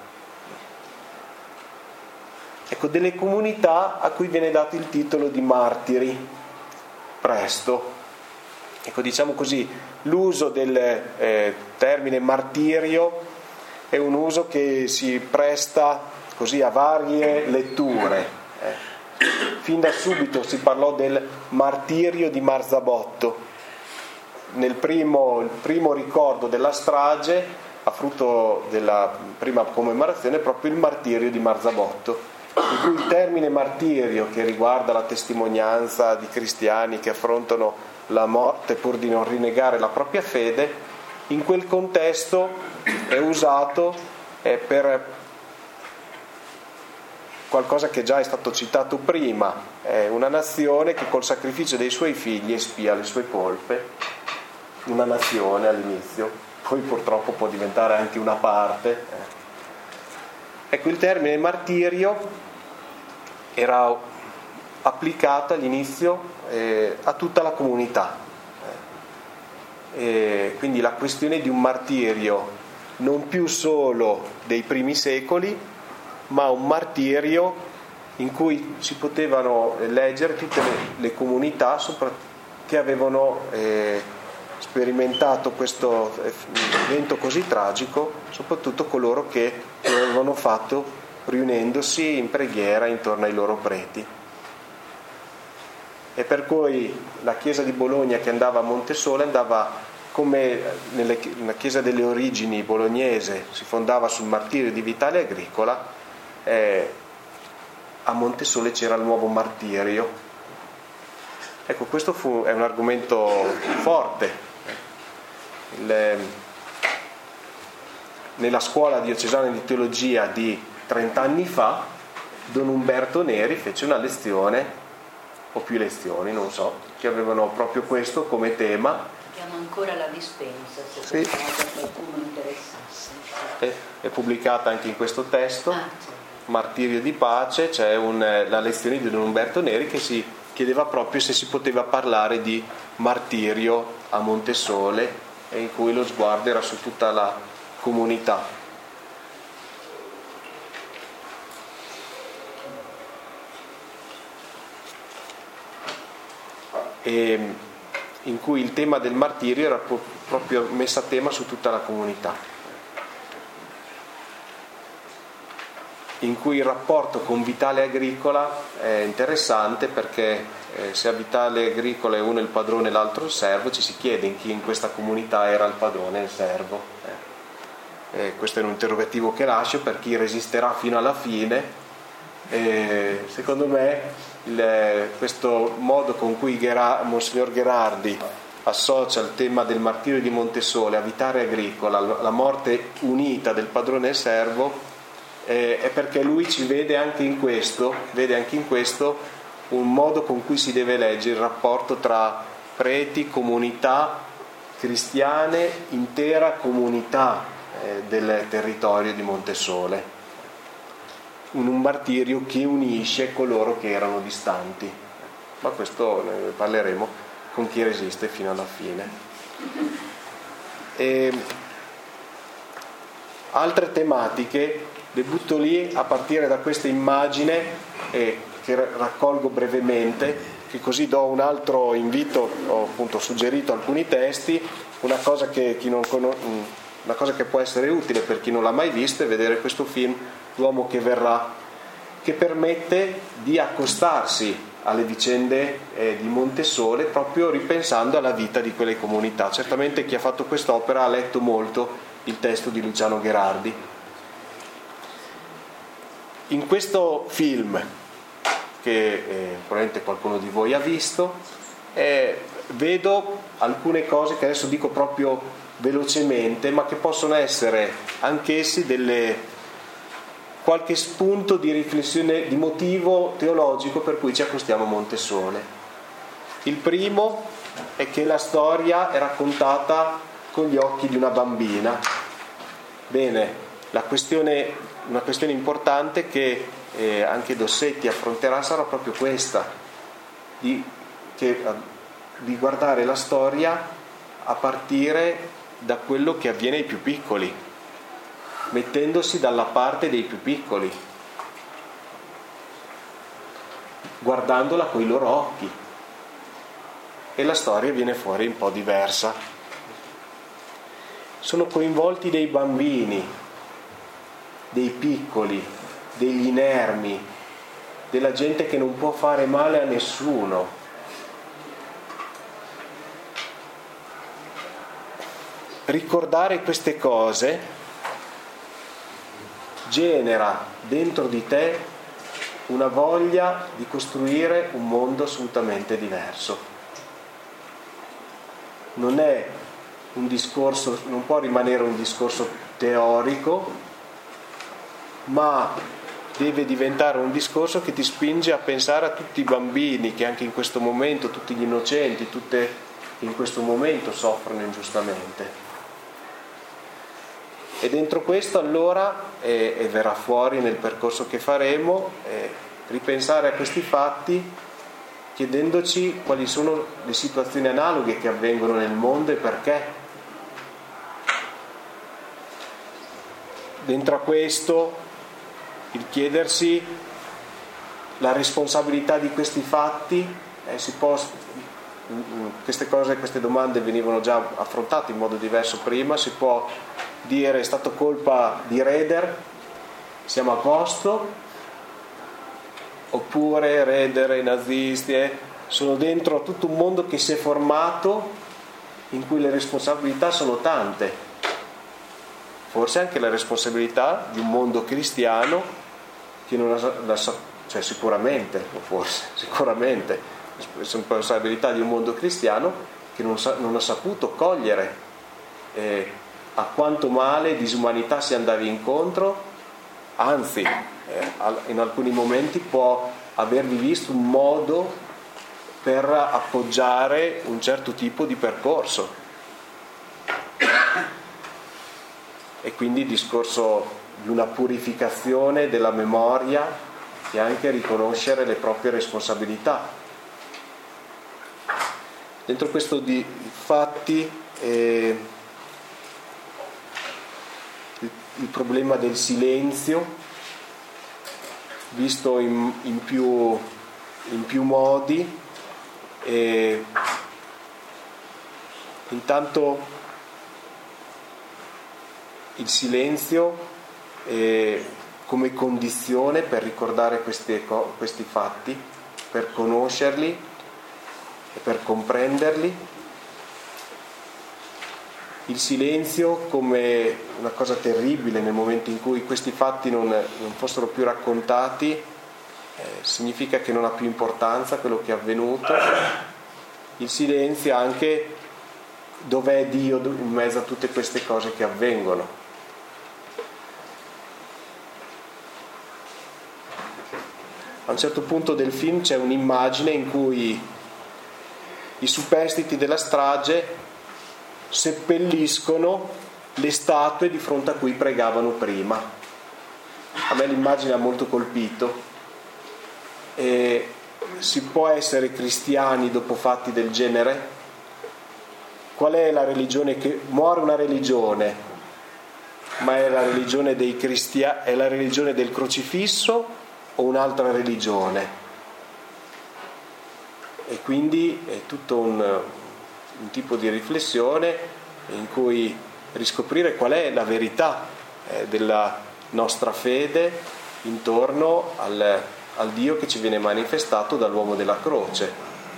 Ecco, delle comunità a cui viene dato il titolo di martiri, presto. Ecco, diciamo così, l'uso del eh, termine martirio è un uso che si presta così a varie letture. Eh. Fin da subito si parlò del martirio di Marzabotto. Nel primo, il primo ricordo della strage, a frutto della prima commemorazione, è proprio il martirio di Marzabotto, in cui il termine martirio, che riguarda la testimonianza di cristiani che affrontano la morte pur di non rinnegare la propria fede, in quel contesto è usato eh, per qualcosa che già è stato citato prima, è una nazione che col sacrificio dei suoi figli espia le sue colpe, una nazione all'inizio, poi purtroppo può diventare anche una parte. Ecco, il termine martirio era applicato all'inizio eh, a tutta la comunità. E quindi la questione di un martirio non più solo dei primi secoli, ma un martirio in cui si potevano leggere tutte le, le comunità che avevano eh, sperimentato questo evento così tragico, soprattutto coloro che lo avevano fatto riunendosi in preghiera intorno ai loro preti. E per cui la chiesa di Bologna che andava a Montesole andava come nelle, nella chiesa delle origini bolognese si fondava sul martirio di Vitale Agricola, eh, a Montesole c'era il nuovo martirio. Ecco, questo fu, è un argomento forte. Il, nella scuola diocesana di teologia di trent'anni fa Don Umberto Neri fece una lezione, o più lezioni, non so, che avevano proprio questo come tema. Abbiamo ancora la dispensa, se sì. qualcuno interessasse. È, è pubblicata anche in questo testo, ah, sì. Martirio di pace, c'è un, la lezione di Don Umberto Neri che si chiedeva proprio se si poteva parlare di martirio a Montesole, e in cui lo sguardo era su tutta la comunità. E in cui il tema del martirio era proprio messo a tema su tutta la comunità, in cui il rapporto con Vitale Agricola è interessante perché eh, se a Vitale Agricola è uno il padrone e l'altro il servo, ci si chiede in chi in questa comunità era il padrone e il servo. Eh, eh, questo è un interrogativo che lascio per chi resisterà fino alla fine. Eh, secondo me il, questo modo con cui Gherardi, Monsignor Gherardi associa il tema del martirio di Montesole a Vitale Agricola, la morte unita del padrone e servo, eh, è perché lui ci vede anche in questo, vede anche in questo un modo con cui si deve leggere il rapporto tra preti, comunità cristiane, intera comunità eh, del territorio di Montesole. Un, un martirio che unisce coloro che erano distanti, ma questo ne parleremo con chi resiste fino alla fine. E altre tematiche le butto lì a partire da questa immagine eh, che raccolgo brevemente, che così do un altro invito. Ho appunto suggerito alcuni testi. Una cosa che chi non conos- una cosa che può essere utile per chi non l'ha mai visto è vedere questo film L'uomo che verrà, che permette di accostarsi alle vicende eh, di Montesole proprio ripensando alla vita di quelle comunità. Certamente chi ha fatto quest'opera ha letto molto il testo di Luciano Gherardi. In questo film, che eh, probabilmente qualcuno di voi ha visto, eh, vedo alcune cose che adesso dico proprio velocemente, ma che possono essere anch'essi delle qualche spunto di riflessione, di motivo teologico per cui ci accostiamo a Montesole. Il primo è che la storia è raccontata con gli occhi di una bambina. Bene, la questione, una questione importante che eh, anche Dossetti affronterà sarà proprio questa, di, che, di guardare la storia a partire da quello che avviene ai più piccoli, mettendosi dalla parte dei più piccoli, guardandola coi loro occhi, e la storia viene fuori un po' diversa. Sono coinvolti dei bambini, dei piccoli, degli inermi, della gente che non può fare male a nessuno. Ricordare queste cose genera dentro di te una voglia di costruire un mondo assolutamente diverso. Non è un discorso, non può rimanere un discorso teorico, ma deve diventare un discorso che ti spinge a pensare a tutti i bambini che anche in questo momento, tutti gli innocenti, tutte che in questo momento soffrono ingiustamente. E dentro questo allora, e, e verrà fuori nel percorso che faremo, eh, ripensare a questi fatti chiedendoci quali sono le situazioni analoghe che avvengono nel mondo e perché. Dentro a questo il chiedersi la responsabilità di questi fatti, eh, si può, queste cose, queste domande venivano già affrontate in modo diverso prima, si può dire è stato colpa di Raeder, siamo a posto, oppure Raeder e i nazisti eh, sono dentro tutto un mondo che si è formato in cui le responsabilità sono tante, forse anche la responsabilità di un mondo cristiano che non ha la, cioè sicuramente o forse sicuramente responsabilità di un mondo cristiano che non, sa, non ha saputo cogliere eh, a quanto male, disumanità si andavi incontro, anzi eh, in alcuni momenti può avervi visto un modo per appoggiare un certo tipo di percorso. E quindi il discorso di una purificazione della memoria e anche riconoscere le proprie responsabilità. Dentro questo di fatti eh, il problema del silenzio, visto in, in, più, in più modi. E intanto il silenzio eh, come condizione per ricordare questi, questi fatti, per conoscerli e per comprenderli. Il silenzio come una cosa terribile nel momento in cui questi fatti non, non fossero più raccontati, eh, significa che non ha più importanza quello che è avvenuto. Il silenzio anche dov'è Dio in mezzo a tutte queste cose che avvengono. A un certo punto del film c'è un'immagine in cui i superstiti della strage seppelliscono le statue di fronte a cui pregavano prima. A me l'immagine ha molto colpito. E si può essere cristiani dopo fatti del genere? Qual è la religione che muore? Una religione, ma è la religione dei cristiani, è la religione del crocifisso o un'altra religione? E quindi è tutto un un tipo di riflessione in cui riscoprire qual è la verità eh, della nostra fede intorno al, al Dio che ci viene manifestato dall'uomo della croce.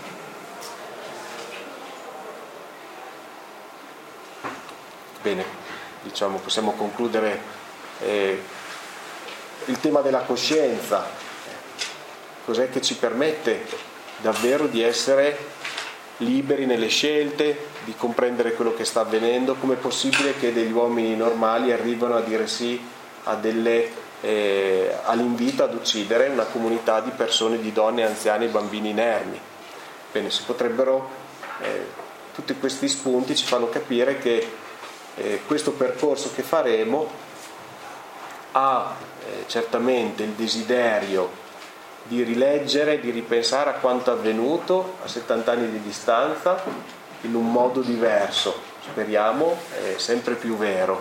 Bene, diciamo possiamo concludere eh, il tema della coscienza. Cos'è che ci permette davvero di essere liberi nelle scelte, di comprendere quello che sta avvenendo? Com'è possibile che degli uomini normali arrivano a dire sì a delle, eh, all'invito ad uccidere una comunità di persone, di donne, anziani e bambini inermi? Bene, si potrebbero eh, tutti questi spunti ci fanno capire che eh, questo percorso che faremo ha eh, certamente il desiderio di rileggere, di ripensare a quanto avvenuto a settanta anni di distanza in un modo diverso, speriamo eh, sempre più vero,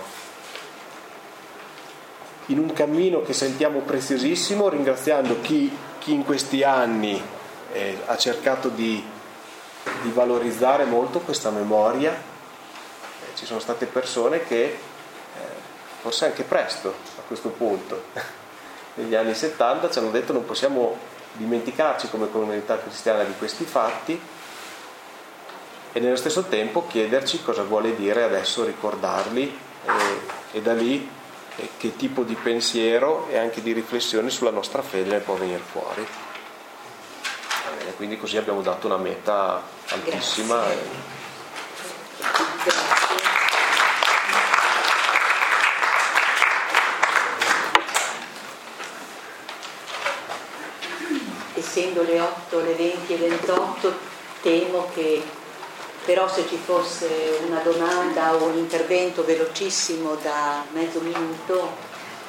in un cammino che sentiamo preziosissimo, ringraziando chi, chi in questi anni eh, ha cercato di, di valorizzare molto questa memoria. Eh, ci sono state persone che eh, forse anche presto a questo punto negli anni settanta ci hanno detto non possiamo dimenticarci come comunità cristiana di questi fatti, e nello stesso tempo chiederci cosa vuole dire adesso ricordarli e, e da lì e che tipo di pensiero e anche di riflessione sulla nostra fede ne può venire fuori. E quindi così abbiamo dato una meta altissima. Grazie. E... Grazie. verso le otto, le venti e ventotto, temo che però se ci fosse una domanda o un intervento velocissimo da mezzo minuto.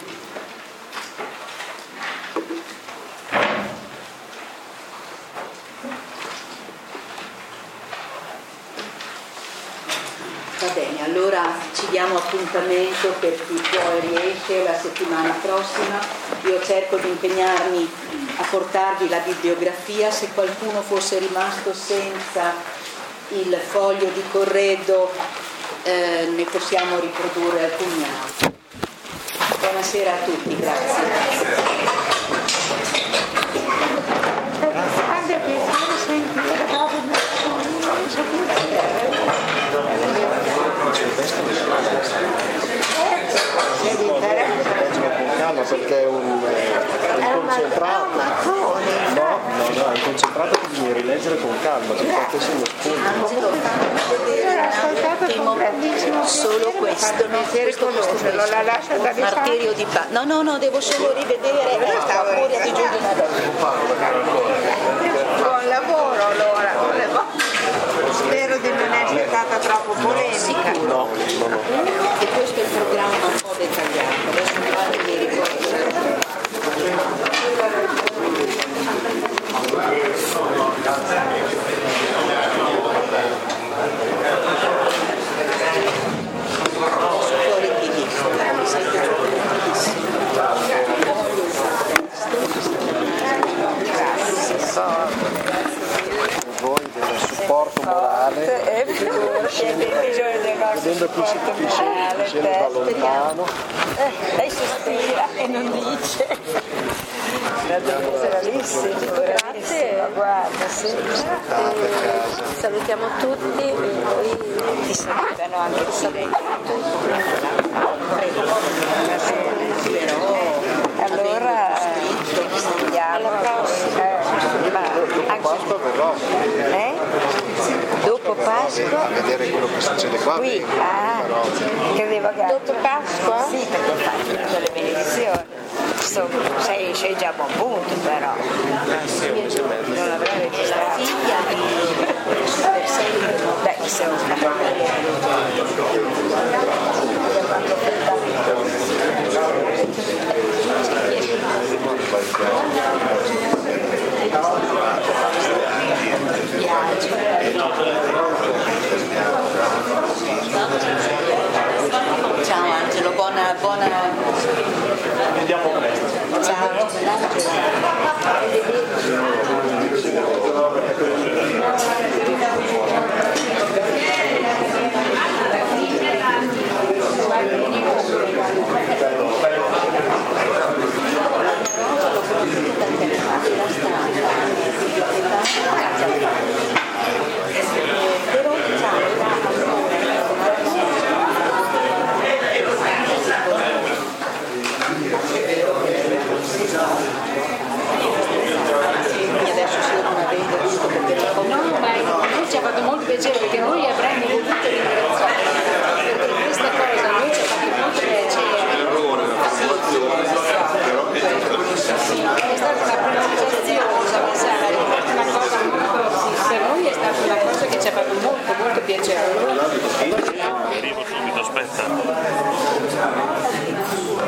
Va bene, allora ci diamo appuntamento per chi può e riesce la settimana prossima. Io cerco di impegnarmi a portarvi la bibliografia. Se qualcuno fosse rimasto senza il foglio di corredo, eh, ne possiamo riprodurre alcuni altri. Buonasera a tutti, grazie. Perché è un, è un concentrato. No, no, no, è un concentrato che bisogna rileggere con calma, perché anche se uno spunto. Solo questo, non si riconosce, non la lascia da Martirio di Pa. No, no, no, devo solo rivedere la Furia di Giulio Nadal. Buon lavoro allora, spero di non essere stata troppo polemica. No, no, no. E questo è il programma un po' dettagliato, adesso mi vado di ricordo. Fuori T V, mi sento giornalissimo. Voi del supporto morale, vedendo chi si scende da lontano. Lei sospira e non dice. Grazie, guarda, sì. Salutiamo tutti e poi ti salutano anche tutti. Allora andiamo alla prossima. Dopo Pasqua verrò. Eh? Dopo Pasqua? A vedere quello che succede qua. Qui, ah, credevo che dopo Pasqua? Sì, perché fai tutte le benedizioni. Insomma, sei, sei già a buon punto però. Eh sì, un mese e mezzo. Non avrei registrato. Figlia di Super sei. Beh, insomma. Ciao Angelo, buona, buona... Vediamo presto. Ciao Angelo.